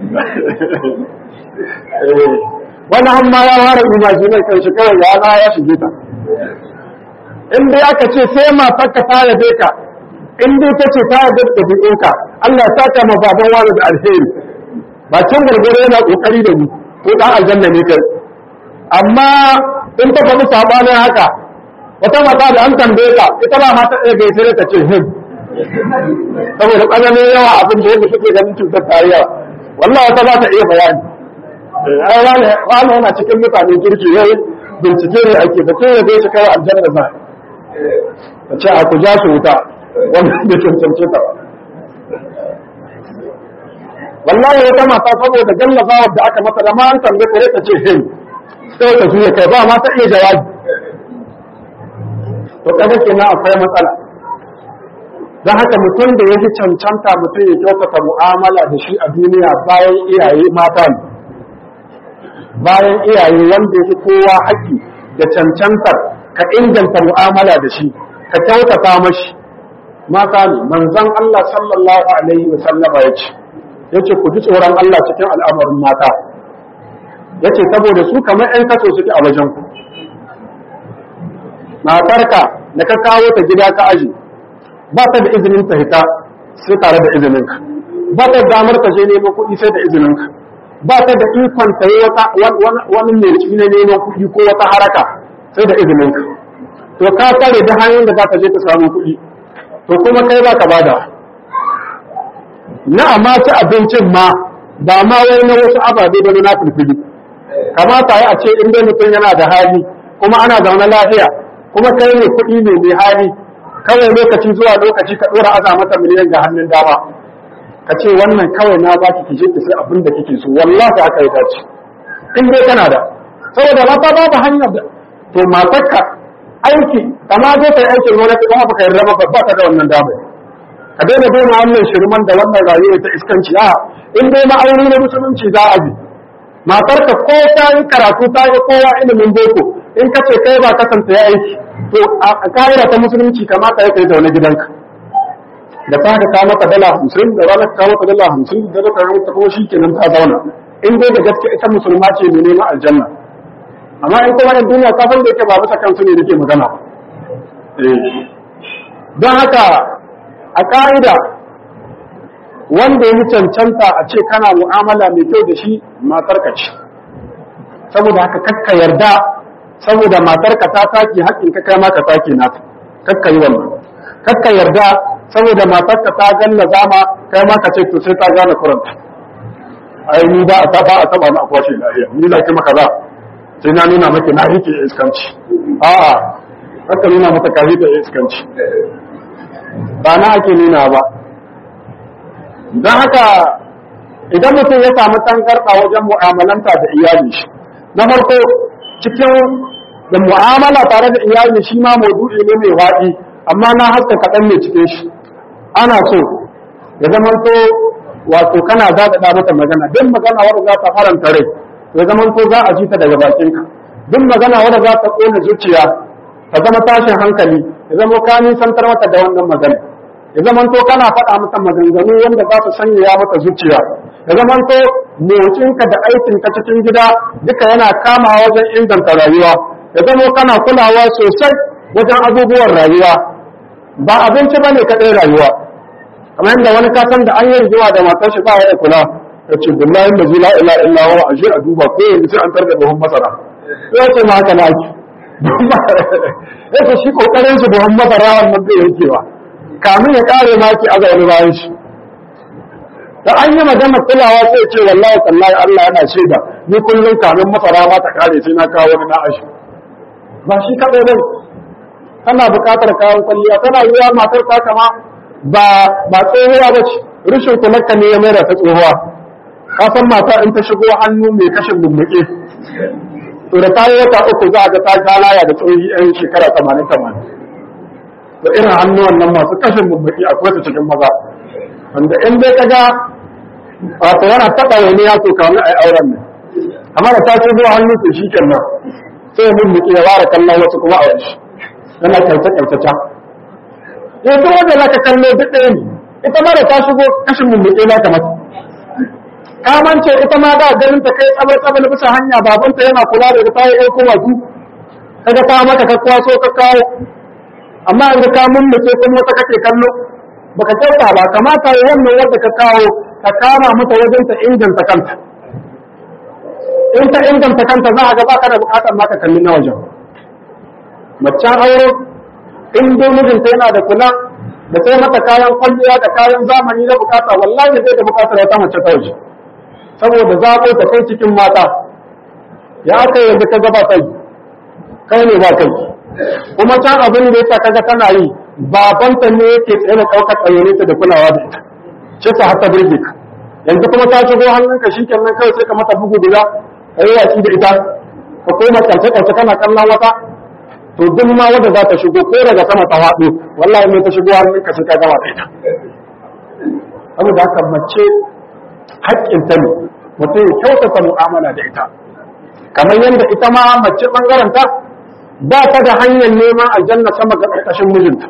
wani hamma ya fara imagine kan shi kawai ya shige ta in dai aka ce sai matar ka ta yabe ka in dai ta ce ta yabe da bi'inka Allah ya saka ma baban wani da alheri ba can gargare yana kokari da ni ko dan aljanna ne kai amma in ta faɗi sabanin haka wata mata da an tambaye ka ita ba mata ɗaya gaishe ta ce him saboda ƙananin yawa abin da yadda suke ganin cutar ta yawa wallahi wata ba ta iya bayani wani yana cikin mutane kirki yau bincike ne ake da kai zai shi kai aljanna ba ta ce a ku ja su wuta wannan da cancance ta wallahi wata mata saboda gallafa wadda aka mata da ma an tambaye ta ce him sai ta juya kai ba ma ta iya jawabi to kada kenan akwai matsala don haka mutum da ya fi cancanta mutum ya kyautata mu'amala da shi a duniya bayan iyaye mata ne bayan iyaye wanda ya fi kowa haƙƙi da cancantar ka inganta mu'amala da shi ka kyautata mashi mata ne manzon Allah sallallahu alaihi wa sallama ya ce ku ji tsoron Allah cikin al'amarin mata yace saboda su kamar ƴan kaso suke a wajen ku matarka da ka kawo ta gida ka aji ba ta da izinin ta hita sai tare da izininka ba ta damar ta je neman kuɗi sai da izininka ba ta da ikon ta yi wani motsi na neman kuɗi ko wata haraka sai da izininka to ka tare da hanyar da za ta je ta samu kuɗi to kuma kai ba ka bada na amma ci abincin ma ba ma wai na wasu ababe da na firfiri kamata ya a ce in dai mutum yana da hali kuma ana zaune lafiya kuma kai ne kuɗi ne mai hali kawai lokaci zuwa lokaci ka ɗora aza mata miliyan ga hannun dama ka ce wannan kawai na baki ki je ki sai abin da kike so wallahi haka ya dace in dai kana da saboda mata babu hanyar da to matarka aiki amma zo ta aikin gwamnati kuma baka yarda ba ta da wannan damar ka daina daina wannan shirman da wannan rayuwar ta iskanci a in dai ma'auni na musulunci za a bi matarka ko ta yi karatu ta yi kowa ilimin boko in ka ce kai ba kasanta ya aiki to a ka'ida ta musulunci kamata ya kai zaune gidanka da ta ka mata $50 da ranar ka mata $50 da ranar ka mata kuma shi kenan ta zauna in dai da gaske ita musulma ce mai neman aljanna amma in kuma yan duniya kafin da yake ba bisa kansu ne nake magana don haka a ka'ida wanda ya cancanta a ce kana mu'amala mai kyau da shi matarka ce saboda haka kakka yarda saboda matarka ta take haƙƙin ka kai ma ka take nata kakka yi wannan kakka yarda saboda matarka ta galla zama kai ma ka ce to sai ta gane kuranta ai ni ba a taba na akwashe lafiya ni za ki maka za sai na nuna maki na rike iskanci a'a kakka nuna mata ka rike iskanci ba na ake nuna ba don haka idan mutum ya samu tangarɗa wajen mu'amalanta da iyali shi na farko cikin da mu'amala tare da iyali shi ma maudu'i ne mai waɗi amma na haska kaɗan ne cikin shi ana so ya zama to wato kana zaɗaɗa mata magana duk magana wadda za ta faranta rai ya zama to za a ji ta daga bakinka duk magana wadda za ta ƙona zuciya ta zama tashin hankali ya zama ka nisantar mata da wannan magana ya zamanto kana faɗa mata maganganu wanda za su sanya mata zuciya ya zamanto motsinka da aikinka cikin gida duka yana kama wajen inganta rayuwa ya zama kana kulawa sosai wajen abubuwan rayuwa ba abinci bane kaɗai rayuwa kamar yadda wani kasan da an yi rigima da matar shi ba ya kula ya ce billahi da la ilaha illa huwa aje a duba ko yanzu sai an tarda buhun masara ya ce ma haka na ake ya ce shi kokarin su buhun masara wannan zai yankewa kamin ya kare maki a zaune bayan shi da an yi magana kulawa sai ce wallahi tallahi Allah yana shaida ni kullum kamin masara ma ta kare sai na kawo wani na ashi ba shi kadai bane tana buƙatar kayan kwalliya tana yiwa matar ta kama ba tsohuwa ba ce rashin kularka ne ya mai da ta tsohuwa ka san mata in ta shigo hannu mai kashin bumbuke to da ta yi wata uku za a ga ta galaya da tsohi yan shekara 80 da irin hannuwan nan masu kashin bumbuki akwai su cikin maza wanda in dai kaga wato yana taɓa wani ya toka wani ai auren ne amma da ta shigo hannu to shi kenan sai bumbuki ya fara kallon wasu kuma a wani yana kyauta ya to wanda za ka kallo duk ɗaya ne ita ma da ta shigo kashin bumbuki za ka mata kamance ita ma da ganin ta kai tsabar bisa hanya babanta yana kula da ta yi aiko wasu kaga ta maka ka kwaso ka kawo amma yanzu ka mummuke kuma wata kake kallo baka kyauta ba kamata yi wannan wanda ka kawo ka kama mata wajen ta inganta kanta in ta inganta kanta za a ga baka da bukatar maka kalli na wajen macen aure in dai mijinta yana da kula da sai mata kayan kwalliya da kayan zamani na bukata wallahi zai da bukatar wata mace ta waje saboda zaɓo ta kai cikin mata ya aka yanzu ka gaba kai ne ba kai kuma can abin da yasa kaga tana yi babanta ne yake tsaye da ɗaukar tsayyane ta da kulawa da ita ce ta hata birge ka yanzu kuma ta shigo hannunka shi kenan kawai sai ka mata bugu guda ka yi yaki da ita ka koma ƙarshe kana kallon wata to duk ma wanda za ta shigo ko daga sama ta faɗo wallahi ne ta shigo hannunka sai ka gama da ita saboda haka mace haƙƙinta ne mutum ya kyautata mu'amala da ita kamar yadda ita ma mace ɓangaren ta ba ta da hanyar neman aljanna sama ga ƙarƙashin mijinta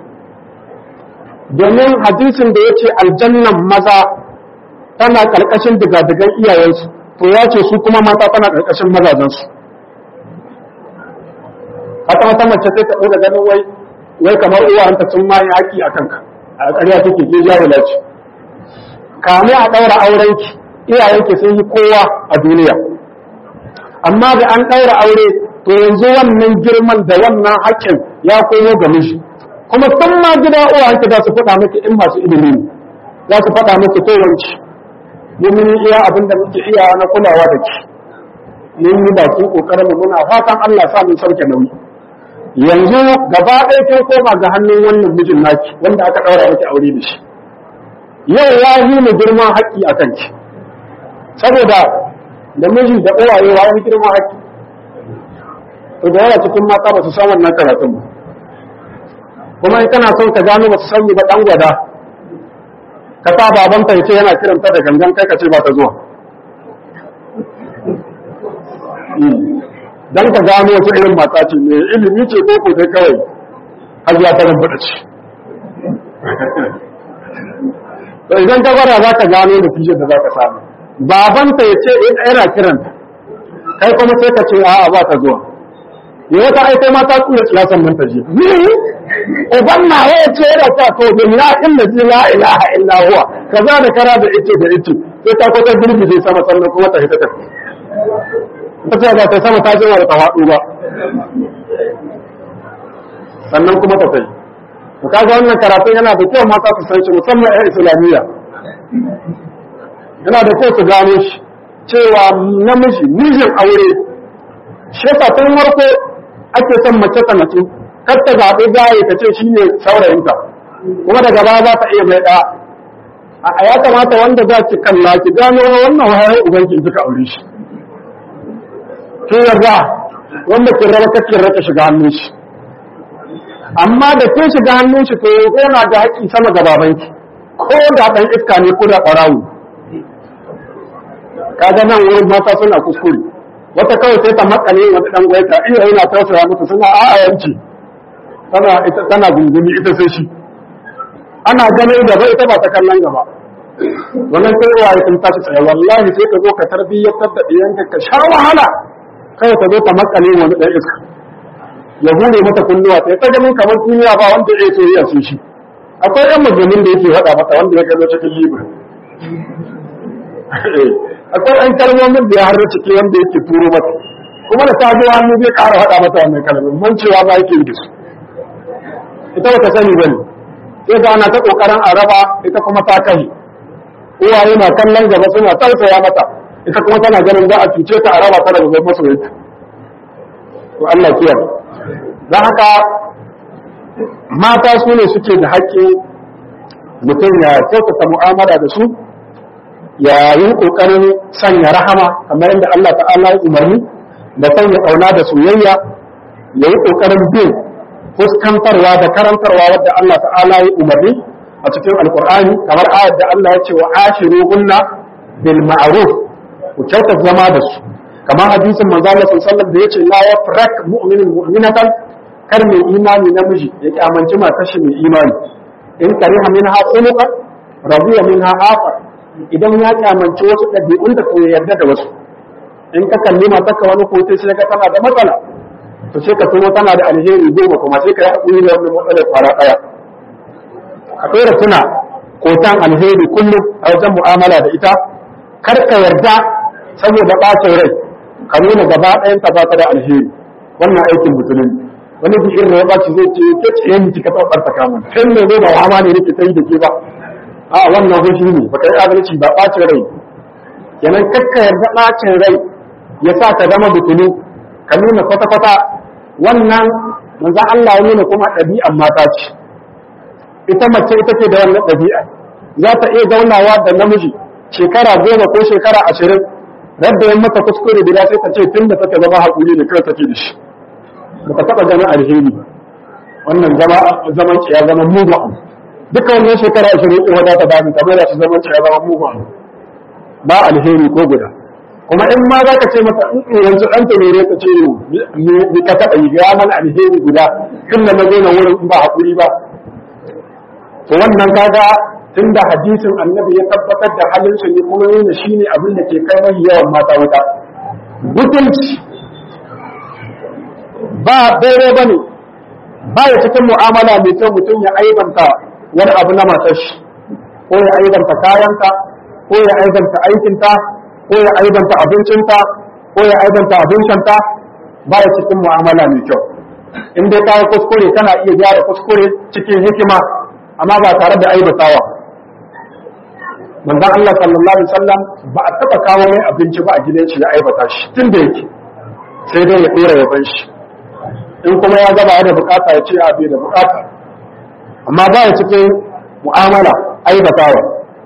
domin hadisin da ya ce aljannan maza tana ƙarƙashin digadigan iyayensu to ya ce su kuma mata tana ƙarƙashin mazajensu. Haka wata mace sai ta ɗora ganin wai kamar uwanta sun ma yi haƙƙi a kanka, a ƙarya take ke jahila ce. Kame a ɗaura aurenki, iyayenki sun yi kowa a duniya. Amma da an ɗaura aure, to yanzu wannan girman da wannan haƙƙin ya koyo ga miji. Kuma sun ma gida uwanki za su faɗa miki in masu ilimi ne, za su faɗa miki kowanci. Mun yi iya abin da muke iya na kulawa da ki. Mun yi bakin ƙoƙarin mu muna fatan Allah sa mun sauke nauyi. Yanzu gaba ɗaya kin koma ga hannun wannan mijin naki wanda aka ɗaura miki aure da shi. Yau ya yi mu girman haƙƙi a kanki. Saboda da miji da uwaye wa yi girman haƙƙi. To da yawa cikin mata ba su san wannan karatun ba. Kuma in kana son ka gano ba su sani ba ɗan gwada. Ka sa babanta ya ce yana kiranta da gangan kai ka ce ba ta zuwa. Dan ka gano wata irin mata ce mai ilimi ce ko sai kawai har ya ta rubuta ce. To idan ka gwada za ka gano da fishin da za ka samu. Babanta ya ce yana kiranta kai kuma sai ka ce a'a ba ta zuwa. Ya wata aikai mata tsura siyasan nan ta je. Uban na ya ce da ta to bin la illa ji la ilaha illa huwa kaza da kara da ite da ite sai ta kwata girbi sai sama sannan kuma ta hita ta ta ce ba ta sama ta je wa ta faɗo ba sannan kuma ta sai to kaga wannan karatu yana da kyau mata su san shi musamman a islamiyya yana da kyau su gano shi cewa namiji mijin aure shi yasa tun farko ake son mace ta natsu kar ta zaɓi gaye ta ce shi ne saurayinta kuma daga baya za ta iya mai ɗa a ya kamata wanda za ki kalla ki gano wannan wayar ubanki kika aure shi ki yarda wanda ki raba kake raka shiga hannun shi amma da kin shiga hannun shi to yana da haƙƙi sama ga babanki ko da ɗan iska ne ko da ɓarawo kaga nan wurin mata suna kuskure wata kawai sai ta makale wata ɗan gwaita iya yana tausaya mutu suna a'ayanci tana gungumi ita sai shi ana ganin gaba ita ba ta kallon gaba wannan sai uwaye sun tashi tsaye wallahi sai ka zo ka tarbiyyatar da ɗiyanka ka sha wahala kai ta zo ta makale wani ɗan iska ya hure mata kunnuwa sai ta ganin kamar duniya ba wanda ya soyayya sai shi akwai ɗan majalin da yake faɗa mata wanda ya gano cikin libra akwai ɗan kalmomin da ya harra ciki wanda yake turo mata kuma da ta zo hannu zai ƙara faɗa mata wannan kalmomin mancewa ba yake yi da su ita ba ta sani bane sai ga ana ta kokarin a raba ita kuma ta kai uwaye na kallon gaba suna tausaya mata ita kuma tana ganin za a cuce ta a raba ta daga gaban masoyinta to Allah kiyaye dan haka mata su ne suke da haƙƙi mutum ya kyautata mu'amala da su ya yi kokarin sanya rahama kamar yadda Allah ta'ala ya umarni da sanya ƙauna da soyayya ya yi kokarin bin fuskantarwa da karantarwa wadda Allah ta'ala ya umarni a cikin alkur'ani kamar ayat da Allah ya ce wa ashiruhunna bil ma'ruf ku kyauta zama da su kamar hadisin manzo Allah sallallahu alaihi wasallam da yace la yafrak mu'minun mu'minatan kar mai imani namiji ya kyamanci matar shi mai imani in kariha minha khuluqan radiya minha akhar idan ya kyamanci wasu dabi'un da ko yarda da wasu in ka kalli matarka wani ko sai ka tana da matsala to sai ka tuno tana da alheri goma kuma sai ka yi haƙuri da wannan matsalar fara ɗaya ka ɗora tuna kotan alheri kullum a wajen mu'amala da ita kar ka yarda saboda ɓacin rai ka nuna gaba ɗayan ta ba ta da alheri wannan aikin mutumin wani bi irin ya ɓaci zai ce ke ce yanki ka tsawar ta kama sai ne zai ba wama ne nake ta yi da ke ba a wannan hushi ne ba ka yi adalci ba ɓacin rai kenan kar ka yarda ɓacin rai ya sa ka zama butulu ka nuna kwata-kwata wannan manzan Allah ya nuna kuma ɗabi'an mata ce ita mace ita ce da wannan ɗabi'a za ta iya zaunawa da namiji shekara 10 ko shekara 20 radda ya mata kuskure gida sai ta ce tun da take zama haƙuri da kawai take da shi ba ta taɓa ganin alheri ba wannan zaman ce ya zama mugu abu duka wannan shekara 20 ɗin wadata ta ta mai da shi zaman ce ya zama mugu abu ba alheri ko guda kuma in ma za ka ce mata yanzu ɗan ta mere ta ce ni ka taɓa yi ya mana alheri guda tun da na zo na wurin ba haƙuri ba to wannan kaga tunda hadisin annabi ya tabbatar da halin su ne kuma yana shine abin da ke kai mai yawan mata wuta. Butulci ba daidai bane, ba ya cikin mu'amala mai kyau mutum ya aibanta wani abu na matar shi, ko ya aibanta kayanta, ko ya aibanta aikinta, ko ya aibanta abincinta, ko ya aibanta abincinta, ba ya cikin mu'amala mai kyau. In dai kawo kuskure kana iya gyara kuskure cikin hikima, amma ba tare da aibatawa. Manzon Allah sallallahu alaihi wasallam ba a taba kawo mai abinci ba a gidan shi ya aibata shi tun da yake, sai dai ya dora yaban shi. In kuma ya gaba da bukata ya ce bai da bukata, amma ba ya cikin mu'amala aibatawa.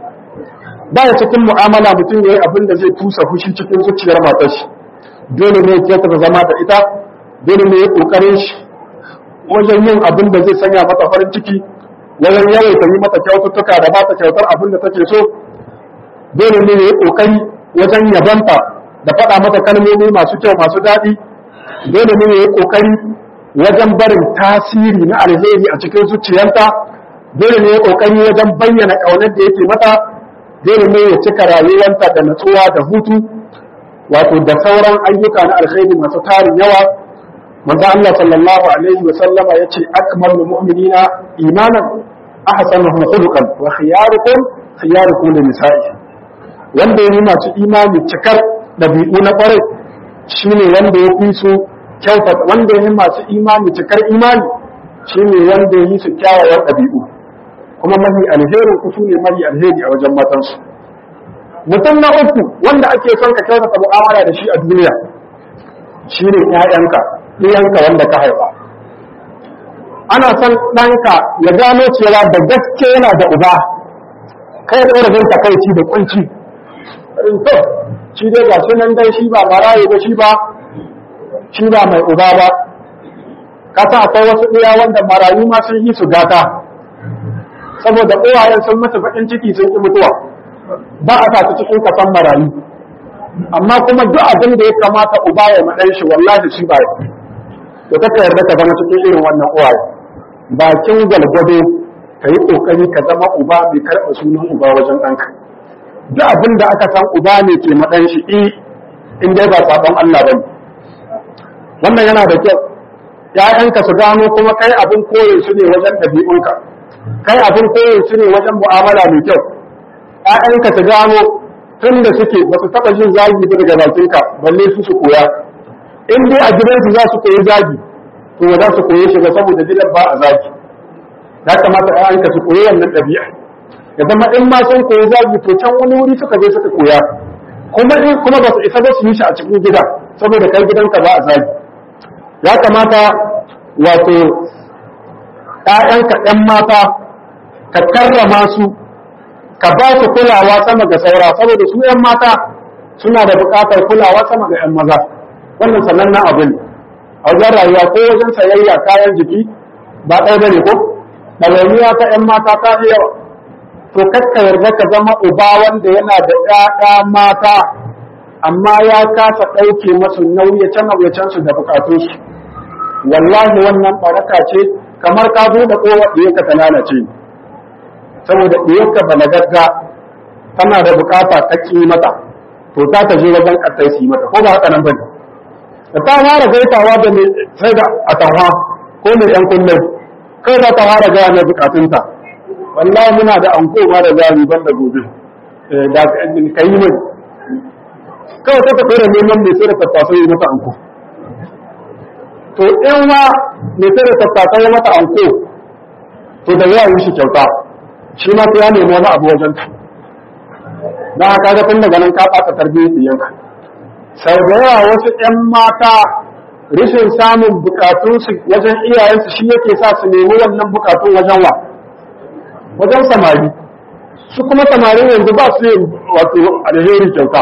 Ba ya cikin mu'amala mutum ya yi abin da zai tusa fushi cikin zuciyar matar shi. Dole ne ya ta zama da ita, dole ne ya kokarin shi wajen yin abin da zai sanya mata farin ciki, wajen yawaita yi mata kyaututtuka da ba ta kyautar abin da take so. Dole ne ya kokari wajen yabanta da faɗa mata kalmomi masu kyau masu daɗi. Dole ne ya kokari wajen barin tasiri na alheri a cikin zuciyarta. Dole ne ya kokari wajen bayyana ƙaunar da yake mata. Dole ne ya cika rayuwarta da natsuwa da hutu, wato da sauran ayyuka na alkhairi masu tarin yawa. Manzo Allah sallallahu alaihi wa sallama yace akmalul mu'minina imanan ahsanuhum khuluqan wa khiyarukum lin nisa'i. Wanda ya masu imani cikar dabi'u na kwarai shine wanda ya fi su kyautata, wanda ya masu imani cikar imani shine wanda ya yi su kyawawan dabi'u, kuma mahi alherin ku sune mahi alheri a wajen matansu. Mutum na uku wanda ake son ka kyautata mu'amala da shi a duniya shine ɗiyanka wanda ka haifa. Ana son ɗanka ya gano cewa da gaske yana da uba, kai ɗora jin takaici da kunci. To, shi dai ga shi nan dai shi ba maraye ba, shi ba mai uba ba. Ka san akwai wasu ɗiya wanda marayu ma sun yi su gata, saboda uwayen sun masa baƙin ciki sun ƙi mutuwa. Ba a sa su cikin kasan marayu, amma kuma duk abin da ya kamata uba ya maɗan shi wallahi shi ba ya. To kaka yarda ka zama cikin irin wannan uwaye. Bakin gwalgwado ka yi ƙoƙari ka zama uba mai karɓa sunan uba wajen ɗanka. Duk abin da aka san uba ne ke maɗan shi in dai ba saɓon Allah ba ne. Wannan yana da kyau. ‘Ya'yanka su gano kuma kai abin koyin su ne wajen ɗabi'unka, kai abin koyin su ne wajen mu'amala mai kyau. ‘Ya'yanka su gano tun da suke ba su taɓa jin zagi ba daga bakinka, balle su koya. In dai a gidansu za su koyi zagi, to ba za su koye shi ba saboda gidan ba a zagi. Ya kamata ‘ya'yanka su koyi wannan ɗabi'a. Ya zama in ma sun koyi zagi to can wani wuri suka je suka koya. Kuma ba su isa ba su yi shi a cikin gida, saboda kai gidanka ba a zagi. Ya kamata wato ‘ya'yanka ‘yan mata ka karrama su, ka ba su kulawa sama ga saura, saboda su ‘yan mata suna da buƙatar kulawa sama ga ‘yan maza. Wannan sanannen abu ne a wajen rayuwa ko wajen sayayya kayan jiki ba ɗaya bane ko ɗawainiya ta ‘yan mata ta fi yawa. To kakka yarda ka zama uba wanda yana da ‘ya'ya mata amma ya kasa ɗauke masu nauyace-nauyacensu da bukatunsu. Wallahi wannan baraka ce, kamar ka buɗe kowa ɗiyarka ta lalace, saboda ɗiyarka balagagga tana da bukata ta ƙi mata, to za ta je wajen ƙasai su yi mata, ko ba haka nan bane. Da ta fara gaitawa da mai sai da atamwa ko mai ‘yan kullum, kai za ta fara gaya mai bukatunta. Wallahi muna da anko ma da zami ban da gobe, da ka yi mai. Kawai ta tafi da neman mai sai da tattasai yi mata anko. To in ma mai sai da tattasai yi mata anko, to da yawa yi shi kyauta, shi ma sai ya nemi wani abu wajen ta. Don haka ga tun daga nan ka ɓata tarbiyyar ɗiyanka. Sau da yawa wasu ‘yan mata rashin samun bukatunsu wajen iyayensu shi yake sa su nemi wannan bukatun wajen wa? Wajen samari. Su kuma samari yanzu ba su yin wato alheri kyauta.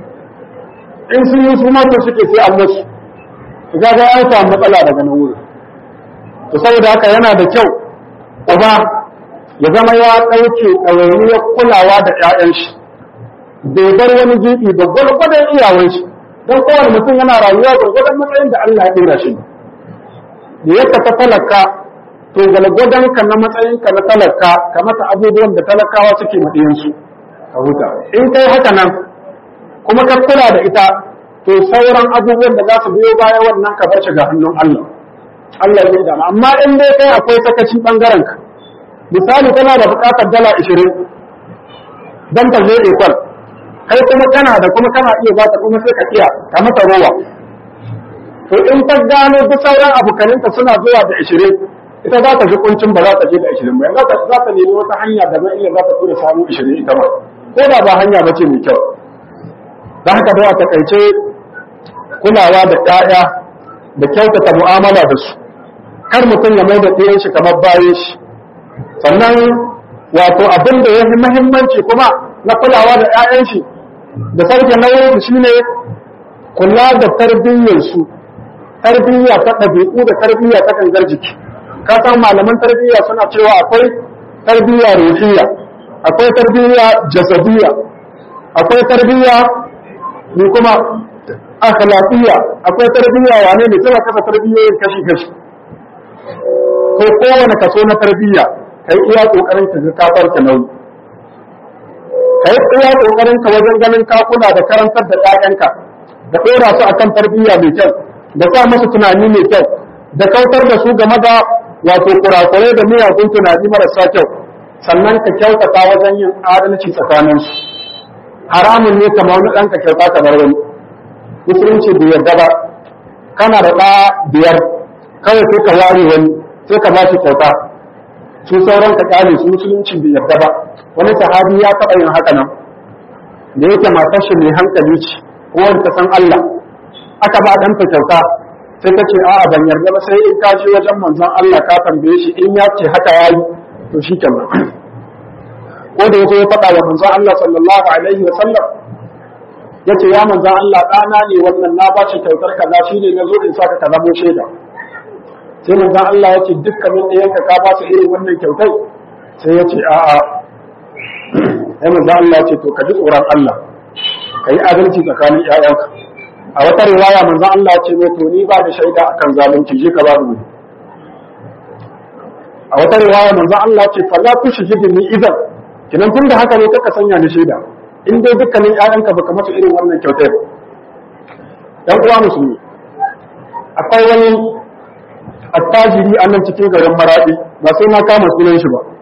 In sun yi su mata suke sai an musu, su ga an samu matsala daga nan wuri. To saboda haka yana da kyau uba ya zama ya ɗauke ɗawainiyar kulawa da ‘ya'yan shi, bai bar wani jibi da gwargwadon iyawan shi, don kowane mutum yana rayuwa gwargwadon matsayin da Allah ya ɗora shi. Da yadda ta talaka to galgwadon ka na matsayin ka na talaka ka mata abubuwan da talakawa suke madiyin su ka huta in kai haka nan kuma ka kula da ita to sauran abubuwan da za su biyo baya wannan ka bar shi ga hannun Allah Allah ya da amma in dai kai akwai sakaci bangaren ka misali kana da bukatar dala 20 dan ta zo equal kai kuma kana da kuma kana iya ba ta kuma sai ka kiya ka mata rowa to in ta gano duk sauran abokaninta suna zuwa da 20 ita za ta ji kuncin ba za ta je da 20 ba yanzu za ta nemi wata hanya da mai iya za ta tura samu 20 ita ba ko da ba hanya ba ce mai kyau da haka da a takaice kulawa da ƴaƴa da kyautata mu'amala da su kar mutum ya mai da ɗiyan shi kamar bayan shi sannan wato abin da ya fi muhimmanci kuma na kulawa da ƴaƴan shi da sarki nauyin shi ne kula da tarbiyyarsu tarbiyya ta ɗabi'u da tarbiyya ta gangar jiki ka san malaman tarbiyya suna cewa akwai tarbiyya ruhiyya akwai tarbiyya jasadiyya akwai tarbiyya ne kuma akhlaqiyya akwai tarbiyya wane ne sai ka tarbiyyoyin kashi kashi ko kowane kaso na tarbiyya kai iya kokarin ka ga kafar ka nauyi kai iya kokarin ka wajen ganin ka kula da karantar da ƴaƴanka da dora su akan tarbiyya mai kyau da sa musu tunani mai kyau da kautar da su game da wato kurakurai da miyagun tunani marasa kyau sannan ka kyautata wajen yin adalci tsakaninsu haramun ne kamar wani ɗanka kyauta ka bar wani musulunci bai yarda ba kana da ɗa biyar kawai sai ka ware wani sai ka ba shi kyauta su sauran ka kyale su musulunci bai yarda ba wani sahabi ya taɓa yin haka nan da yake matar shi mai hankali ce kuma ta san Allah aka ba ɗanta kyauta sai ta ce a'a ban yarda ba sai in ka je wajen manzon Allah ka tambaye shi in ya ce haka yayi to shi kenan ko da yazo ya faɗa wa manzon Allah sallallahu alaihi wa sallam yace ya manzon Allah ɗana ne wannan na ba shi kyautar kaza shine nazo in saka ka zamo shaida sai manzon Allah yace dukkanin ɗayanka ka ba su irin wannan kyautai sai yace a'a sai manzon Allah yace to ka ji tsoron Allah kai adalci tsakanin ƴaƴanka a wata riwaya manzo Allah ce ne to ni ba da shaida akan zalunci je ka ba mu a wata riwaya manzo Allah ce fa la tushhidni idan kinan tunda haka ne kaka sanya ni shaida in dai dukkanin ƴaƴanka baka mata irin wannan kyautai ba dan uwa musulmi akwai wani attajiri a nan cikin garin Maradi ba sai na kama sunan shi ba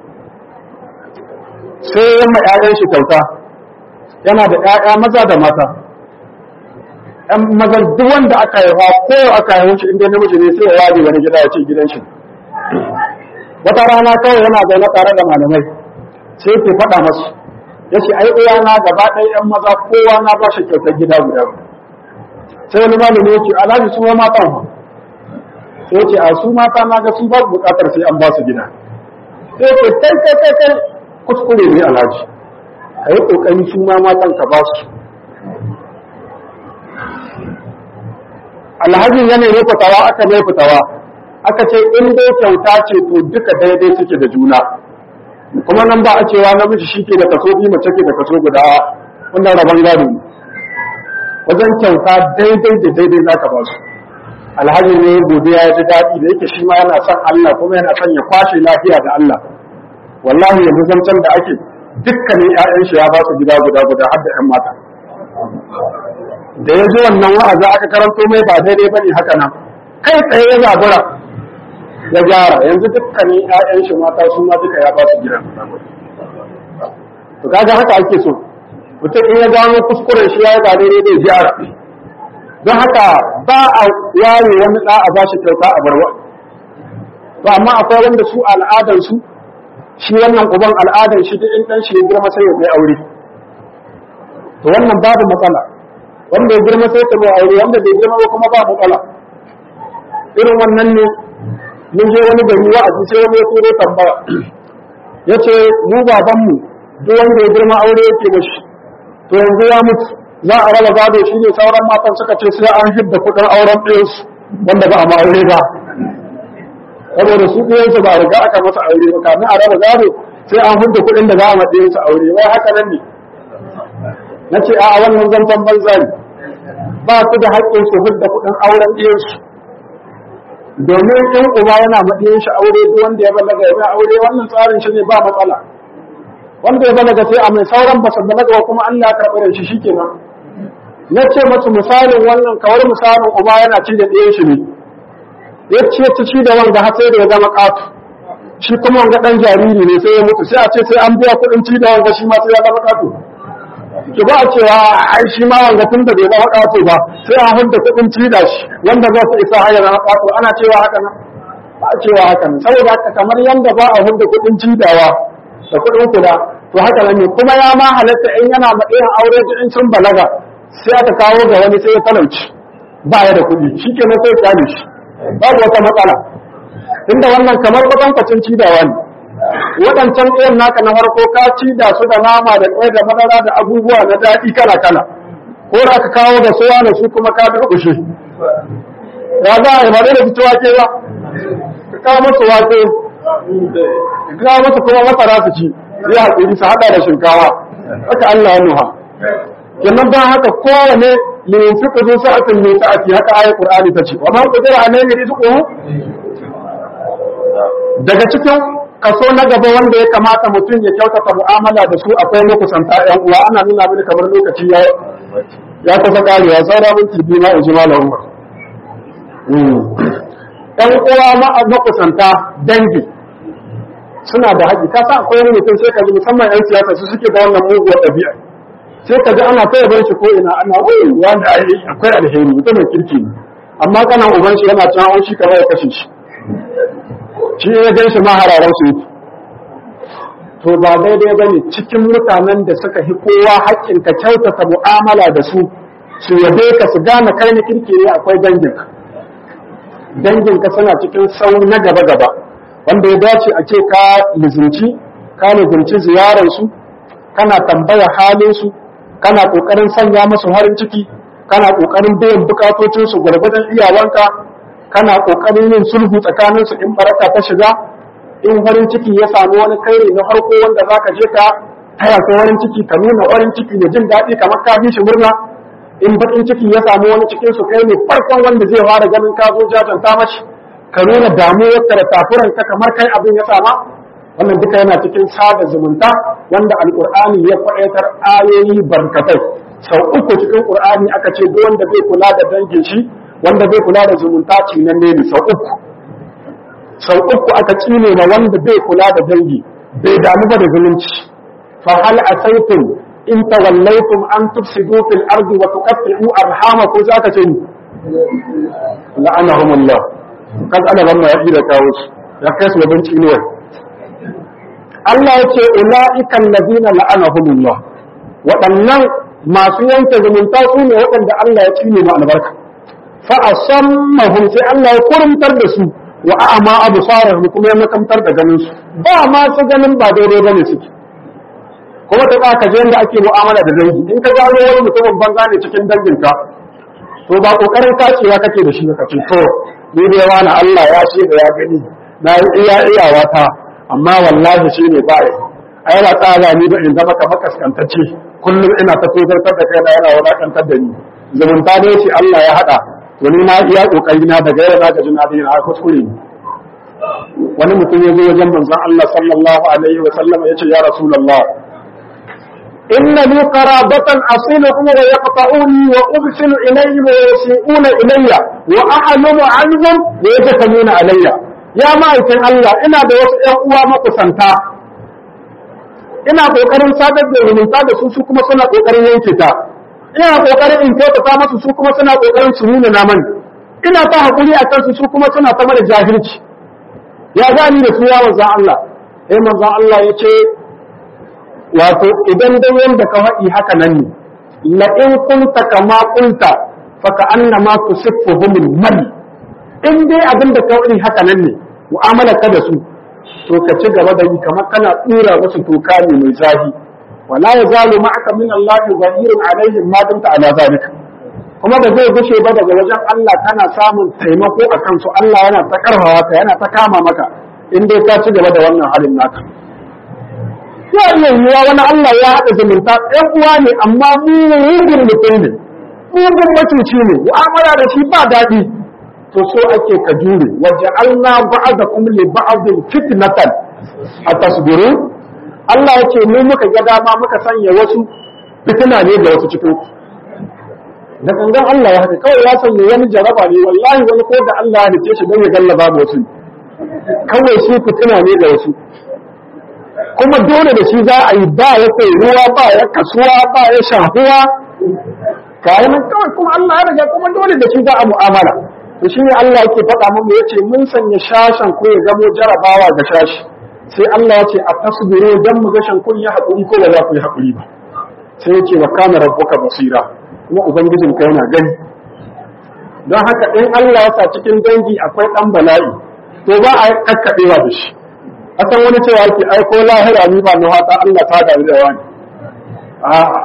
sai yamma ƴaƴan shi kyauta yana da ƴaƴa maza da mata ɗan mazan duk wanda aka yi ko aka yi shi inda namiji ne sai ya ware wani gida ya ce gidan shi wata rana kawai yana zaune tare da malamai sai ke faɗa masu ya ce ai na gaba ɗaya ƴan maza kowa na ba shi kyautar gida guda sai wani malami ya ce alhaji su mata ma sai ya ce a su mata na ga su ba buƙatar sai an ba su gida sai ce kai kuskure ne alhaji ka yi ƙoƙari su ma matan ka ba su alhajin ya nemi fitawa aka mai fitawa aka ce in dai kyauta ce to duka daidai suke da juna kuma nan ba a cewa namiji shi ke da kaso biyu mace ke da kaso guda wannan rabon gado ne wajen kyauta daidai da daidai za ka ba su alhaji ne godiya ya ji daɗi da yake shi ma yana son Allah kuma yana son ya kwashe lafiya da Allah wallahi yanzu zancen da ake dukkanin 'ya'yan shi ya ba su gida guda har da 'yan mata da ya ji wannan wa'azi aka karanto mai ba daidai bane haka nan kai tsaye ya zabura ya gyara yanzu dukkanin ƴaƴan shi mata su ma duka ya ba su gidan to kaga haka ake so mutum in ya gano kuskuren shi ya yi ba daidai bai gyara don haka ba a ware wani ɗa a ba shi kyauta a barwa to amma akwai wanda su al'adar su shi wannan uban al'adar shi duk in ɗan shi ya girma sai ya mai aure to wannan babu matsala wanda ya girma sai ta mai aure wanda bai girma ba kuma ba matsala irin wannan ne mun je wani gari wa'azi sai wani ya turo tambaya yace mu babanmu duk wanda ya girma aure yake mashi to yanzu ya mutu za a raba gado shi ne sauran matan suka ce sai an hidda kuɗin auren ɗayansu wanda ba a ma aure ba saboda su ɗayansu ba a riga aka masa aure ba kamin a raba gado sai an hidda kuɗin da za a ma ɗayansu aure wai haka nan ne na ce a wannan zancen banza ne ba su da haƙƙin su hudda kuɗin auren ɗiyansu domin in uba yana maɗiyin shi aure duk wanda ya balaga ya mai aure wannan tsarin shi ne ba matsala wanda ya balaga sai a mai sauran ba su balaga kuma Allah ya karɓi shi shikenan na ce masu misalin wannan kawai misalin uba yana ci da ɗayan shi ne ya ce ta ci da wanda har sai da ya zama ƙato shi kuma wanga ɗan jariri ne sai ya mutu sai a ce sai an biya kuɗin ci da wanga shi ma sai ya zama ƙato ki ba a cewa ai shi ma wanga tun da bai zama ƙato ba sai a hunda kuɗin ci da shi wanda za su isa har ya zama ƙato ana cewa haka nan ba a cewa haka nan saboda haka kamar yanda ba a hunda kuɗin ci dawa da kuɗin kula to haka nan ne kuma ya ma halatta in yana maɗayan aure in sun balaga sai aka kawo ga wani sai ya talauci ba ya da kuɗi shi ke sai kyale shi babu wata matsala inda wannan kamar kwatankwacin cidawa ne waɗancan ɗayan naka na farko ka cida su da nama da ƙwai da madara da abubuwa na daɗi kala kala ko da aka kawo da soya da su kuma ka durƙushe ya za a yi ba da fito wake ba ka kawo masu wake ka kawo masu kuma masara su ci ya haƙuri su haɗa da shinkawa haka Allah ya nuha kenan ba haka kowane limin suka zo sa'atin ne sa'ati haka ayat Qur'ani ta ce wa man qadara alayhi rizquhu daga cikin kaso na gaba wanda ya kamata mutum ya kyautata mu'amala da su akwai makusanta ƴan uwa ana nuna mini kamar lokaci ya kusa karewa saura minti biyu na ujima da umar ƴan uwa makusanta dangi suna da haƙi ka sa akwai wani mutum sai ka ji musamman ƴan siyasa su suke da wannan muguwar ɗabi'a sai ka ji ana kai bar shi ko ina ana wai wanda akwai alheri mutumin kirki ne amma kana uban shi yana can haushi ka bai kashe shi ya gan shi mahararan su to ba daidai bane cikin mutanen da suka hi kowa haƙƙin ka kyautata mu'amala da su su yabe ka su gane kai na kirki ne akwai danginka suna cikin sau na gaba gaba wanda ya dace a ce ka lizinci ziyarar su kana tambaya halin su kana kokarin sanya musu harin ciki kana kokarin biyan bukatocin su gurgurdan iyawanka kana kokarin yin sulhu tsakanin su in baraka ta shiga in farin ciki ya samu wani kairi na farko wanda zaka je ka taya ko farin ciki ka nuna farin ciki da jin daɗi kamar ka bi shi murna in bakin ciki ya samu wani cikin su kai ne farkon wanda zai fara ganin ka zo jajanta mashi ka nuna damuwarka da tafuranka kamar kai abin ya sama wannan duka yana cikin sada zumunta wanda alqur'ani ya faɗaitar ayoyi barkatai sau uku cikin qur'ani aka ce duk wanda bai kula da dangin shi wanda bai kula da zumunta cinan ne sau uku aka cine ma wanda bai kula da dangi bai damu ba da zumunci fa hal asaytum in tawallaytum an tufsidu fil ardi wa tuqatti'u arhamakum zaka ce la'anahumullah kan ana wannan ya da kawo ya kai su wajen cinewa Allah ya ce ula'ikan ladina la'anahumullah waɗannan masu yanke zumunta su ne waɗanda Allah ya cine mu albarka fa asammahum sai Allah ya kurumtar da su wa a'ma absarahum kuma ya makamtar da ganin su ba ma su ganin ba daidai bane suke kuma ta ka je inda ake mu'amala da dangi in ka gano wani mutumin banza ne cikin danginka to ba kokarin kacewa kake da shi ka ce to ni dai wani Allah ya ce da ya gani na iyawa ta amma wallahi shi ne ba ya ai ba tsara ni ba in zama ka makaskantacce kullum ina ta tozartar da kai da yana wadatantar da ni zumunta ne shi Allah ya hada to ni na iya kokari na daga yau zaka ji na dina a kuskure ni wani mutum ya zo wajen manzon Allah sallallahu alaihi wa sallam ya ce ya rasulullah inna li qarabatan asiluhum wa yaqta'uni wa ursilu ilayhim wa yasi'una ilayya wa a'lamu anhum wa yatakamuna alayya ya ma'aikin Allah ina da wasu ƴan uwa makusanta ina kokarin sadar da zumunta da su kuma suna kokarin yanke ta ina kokarin in kyautata masu su kuma suna kokarin su nuna na mani ina ta hakuri a kansu su kuma suna ta mara jahilci ya gani da su ya manzon Allah manzon Allah ya ce wato idan dai yanda ka faɗi haka nan ne la in kunta kama kunta fa ka annama tusiffuhum mal in dai abin da ka faɗi haka nan ne mu'amala ka da su to ka ci gaba da yi kamar kana dura musu toka ne mai zahi wala yazalu ma'aka min Allah zahirun alaihim ma dumta ala zalika kuma da zai gushe ba daga wajen Allah kana samun taimako a kansu Allah yana ta karfawa ka yana ta kama maka in dai ka ci gaba da wannan halin naka ya iya yiwa wani Allah ya haɗa zumunta ɗan uwa ne amma mugun mutum ne mugun mutunci ne mu'amala da shi ba daɗi to so ake ka jure waja'alna ba'dakum li ba'din fitnatan atasbiru Allah yake mu muka ga dama muka sanya wasu fitina ne ga wasu cikin da gangan Allah ya haka kawai ya sanya wani jaraba ne wallahi wani ko da Allah ya dace shi don ya gallaba ba wasu kawai shi fitina ne ga wasu kuma dole da shi za a yi ba ya kai ruwa ba ya kasuwa ba ya shahuwa kayan kawai kuma Allah ya riga kuma dole da shi za a mu'amala to shine Allah yake faɗa mun yace mun sanya shashan ko ya zamo jarabawa ga shashi sai Allah ya ce a tasbiru dan mu ga shan kun ya haƙuri ko ba za ku yi haƙuri ba sai yace wa kana rabbuka basira kuma ubangijin ka yana gani don haka in Allah ya sa cikin dangi akwai dan bala'i to ba a kakkabewa da shi asan wani cewa yake ai ko lahira ni ba na hata Allah ta da wani a'a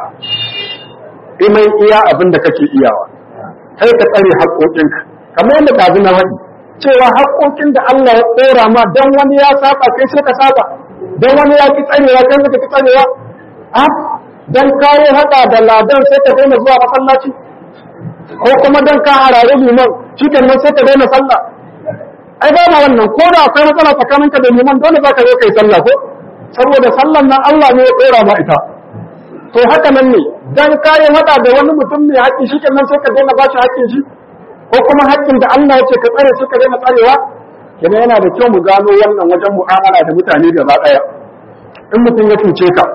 imai iya abin da kake iyawa kai ka tsare haƙoƙinka kamar yadda ɗazu na faɗi cewa haƙoƙin da Allah ya tsora ma dan wani ya saba kai sai ka saba dan wani ya ki tsarewa kai sai ka ki tsarewa a dan kawo haɗa da ladan sai ka daina zuwa masallaci ko kuma dan ka harare liman shikenan sai ka daina sallah ai ba ma wannan ko da akwai matsala tsakaninka da liman dole za ka zo kai sallah ko saboda sallan nan Allah ne ya tsora ma ita to haka nan ne dan kayan hada da wani mutum mai haƙƙi shi kenan sai ka daina ba shi haƙƙin shi ko kuma haƙƙin da Allah ya ce ka tsare sai ka daina tsarewa kenan yana da kyau mu gano wannan wajen mu'amala da mutane gaba ɗaya in mutum ya cuce ka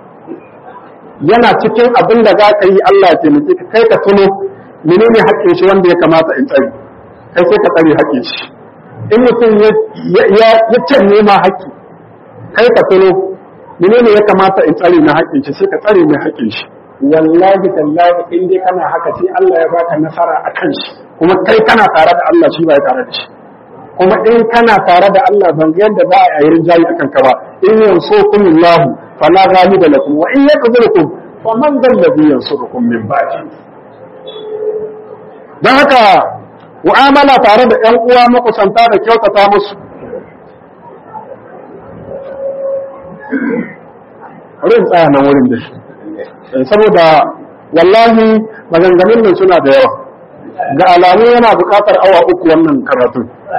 yana cikin abin da za ka yi Allah ya taimake ka kai ka tuno menene haƙƙin shi wanda ya kamata in tsare kai sai ka tsare haƙƙin shi in mutum ya canye ma haƙƙi kai ka tuno menene ya kamata in tsare na haƙƙin shi sai ka tsare mai haƙƙin shi wallahi tallahi in dai kana haka sai Allah ya baka nasara akan shi kuma kai kana tare da Allah shi ba ya tare da shi kuma in kana tare da Allah ban ga yadda ba a yi rinjayi akan ka ba in yansukumullahu fala ghaliba lakum wa in yakzulukum faman dhal ladhi yansurukum min ba'di dan haka mu'amala tare da ƴan uwa makusanta da kyautata musu wurin tsaya nan wurin da shi saboda wallahi maganganun nan suna da yawa ga alamu yana buƙatar awa uku wannan karatu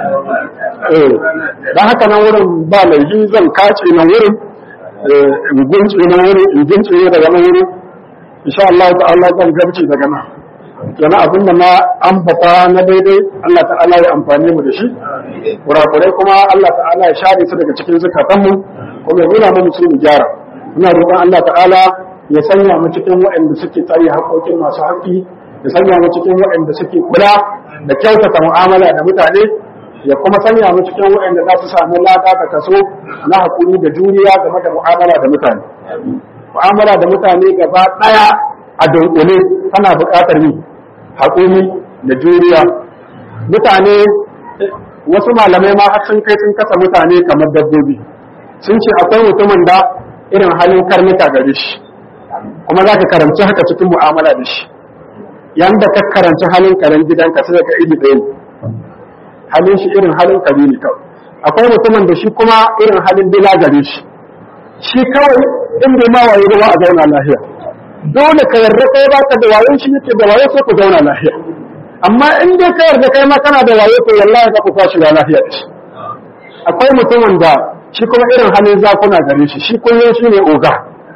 don haka nan wurin ba laifi zan kace nan wurin in gunce nan wurin in gince daga nan wurin insha Allah ta'ala zan gabci daga nan yana abin da na ambata na daidai Allah ta'ala ya amfane mu da shi kurakurai kuma Allah ta'ala ya share su daga cikin zukatanmu kuma ya nuna mu su mu gyara ina roƙon Allah ta'ala ya sanya mu cikin waɗanda suke tsare haƙoƙin masu haƙƙi ya sanya mu cikin waɗanda suke kula da kyautata mu'amala da mutane ya kuma sanya mu cikin waɗanda za su samu lada da kaso na haƙuri da juriya game da mu'amala da mutane mu'amala da mutane gaba ɗaya a dunkule tana buƙatar ni haƙuri da juriya mutane wasu malamai ma har sun kai sun kasa mutane kamar dabbobi sun ce akwai mutumin da irin halin karnuka gare shi kuma za ka karanci haka cikin mu'amala da shi yanda ka karanci halin karen gidanka sai ka iri ɗaya halin shi irin halin kare ne kawai akwai mutumin da shi kuma irin halin dila gare shi shi kawai in bai ma waye ba a zauna lafiya dole ka yarda kai ba ka da wayo shi yake da wayo sai ku zauna lafiya amma in dai ka yarda kai ma kana da wayo to wallahi za ku kwashi lafiya da shi akwai mutumin da shi kuma irin halin zakuna gare shi shi kullum shi ne oga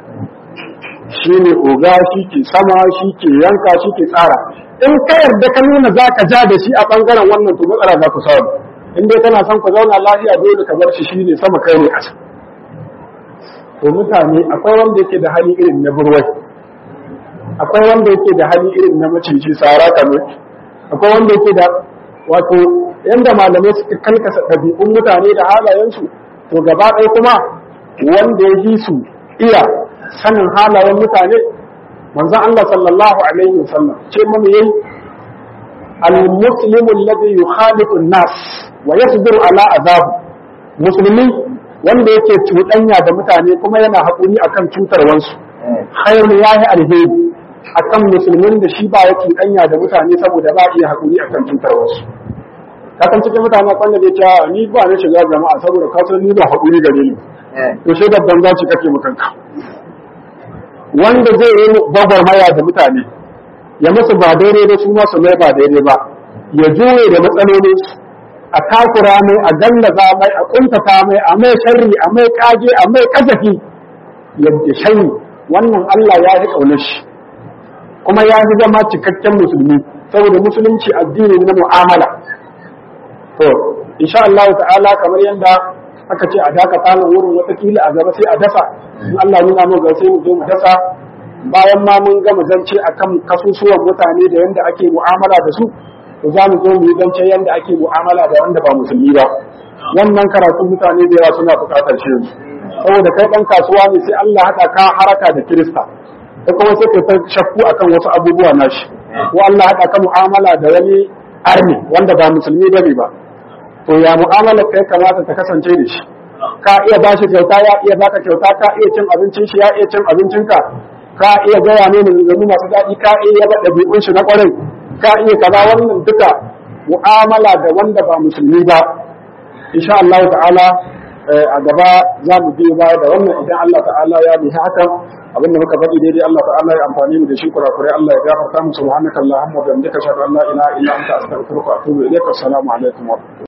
shi ke sama shi ke yanka shi ke tsara in ka yarda ka nuna za ka ja da shi a ɓangaren wannan to matsala za ku samu in dai kana son ku zauna lafiya dole ka bar shi ne sama kai ne ƙasa to mutane akwai wanda yake da hali irin na burwai akwai wanda yake da hali irin na maciji tsara kamar akwai wanda yake da wato yanda malamai suka kalkasa ɗabi'un mutane da halayensu to gaba ɗaya kuma wanda ya ji su iya sanin halayen mutane manzon Allah sallallahu alaihi wasallam ce mun yi al-muslimu alladhi yukhaliqu an-nas wa yasbiru ala azab musulmi wanda yake cuɗanya da mutane kuma yana haƙuri akan cutarwansu khairu yahi alheri akan musulmin da shi ba ya cuɗanya da mutane saboda ba iya haƙuri akan cutarwansu kasan cikin mutane kwanda zai ce ni ba na shiga jama'a saboda kasan ni ba haƙuri gare ni to sai babban zaci kake mutanka wanda zai yi gwagwarmaya da mutane ya musu ba daidai da su ma su mai ba daidai ba ya juye da matsalolin a takura mai, a gallaza mai, a kuntata mai, a mai sharri, a mai kage, a mai kasafi ya shayi, wannan Allah ya yi ƙaunar shi kuma ya fi zama cikakken musulmi, saboda musulunci addini na mu'amala. To insha Allah ta'ala kamar yadda aka ce a dakata nan wurin watakila a gaba sai a dasa, in Allah nuna mu ga sai mu zo mu dasa, bayan ma mun gama zance akan kasusuwan mutane da yadda ake mu'amala da su, to za mu zo mu yi zance yadda ake mu'amala da wanda ba musulmi ba. Wannan karatun mutane da yawa suna buƙatar shi, saboda kai ɗan kasuwa ne sai Allah haɗa ka haraka da Kirista, ta kuma sai kai ta shakku akan wasu abubuwa nashi, ko Allah haɗa ka mu'amala da wani arni wanda ba musulmi bane ba, to ya mu'amala kai kamata ta kasance da shi. Ka iya ba shi kyauta, ya iya baka kyauta, ka iya cin abincin shi, ya iya cin abincinka, ka iya gaya ne maganganu masu daɗi, ka iya yaba ɗabi'un shi na ƙwarai, ka iya kaza. Wannan duka mu'amala da wanda ba musulmi ba, insha Allah ta'ala a gaba za mu biyo baya da wannan idan Allah ta'ala ya bi haka. Abinda muka faɗi daidai Allah ta'ala ya amfani mu da shi, kurakurai Allah ya gafarta mu. Subhanakallahumma wa bihamdika ashhadu an la ilaha illa anta astaghfiruka wa atubu ilaik. Assalamu alaikum wa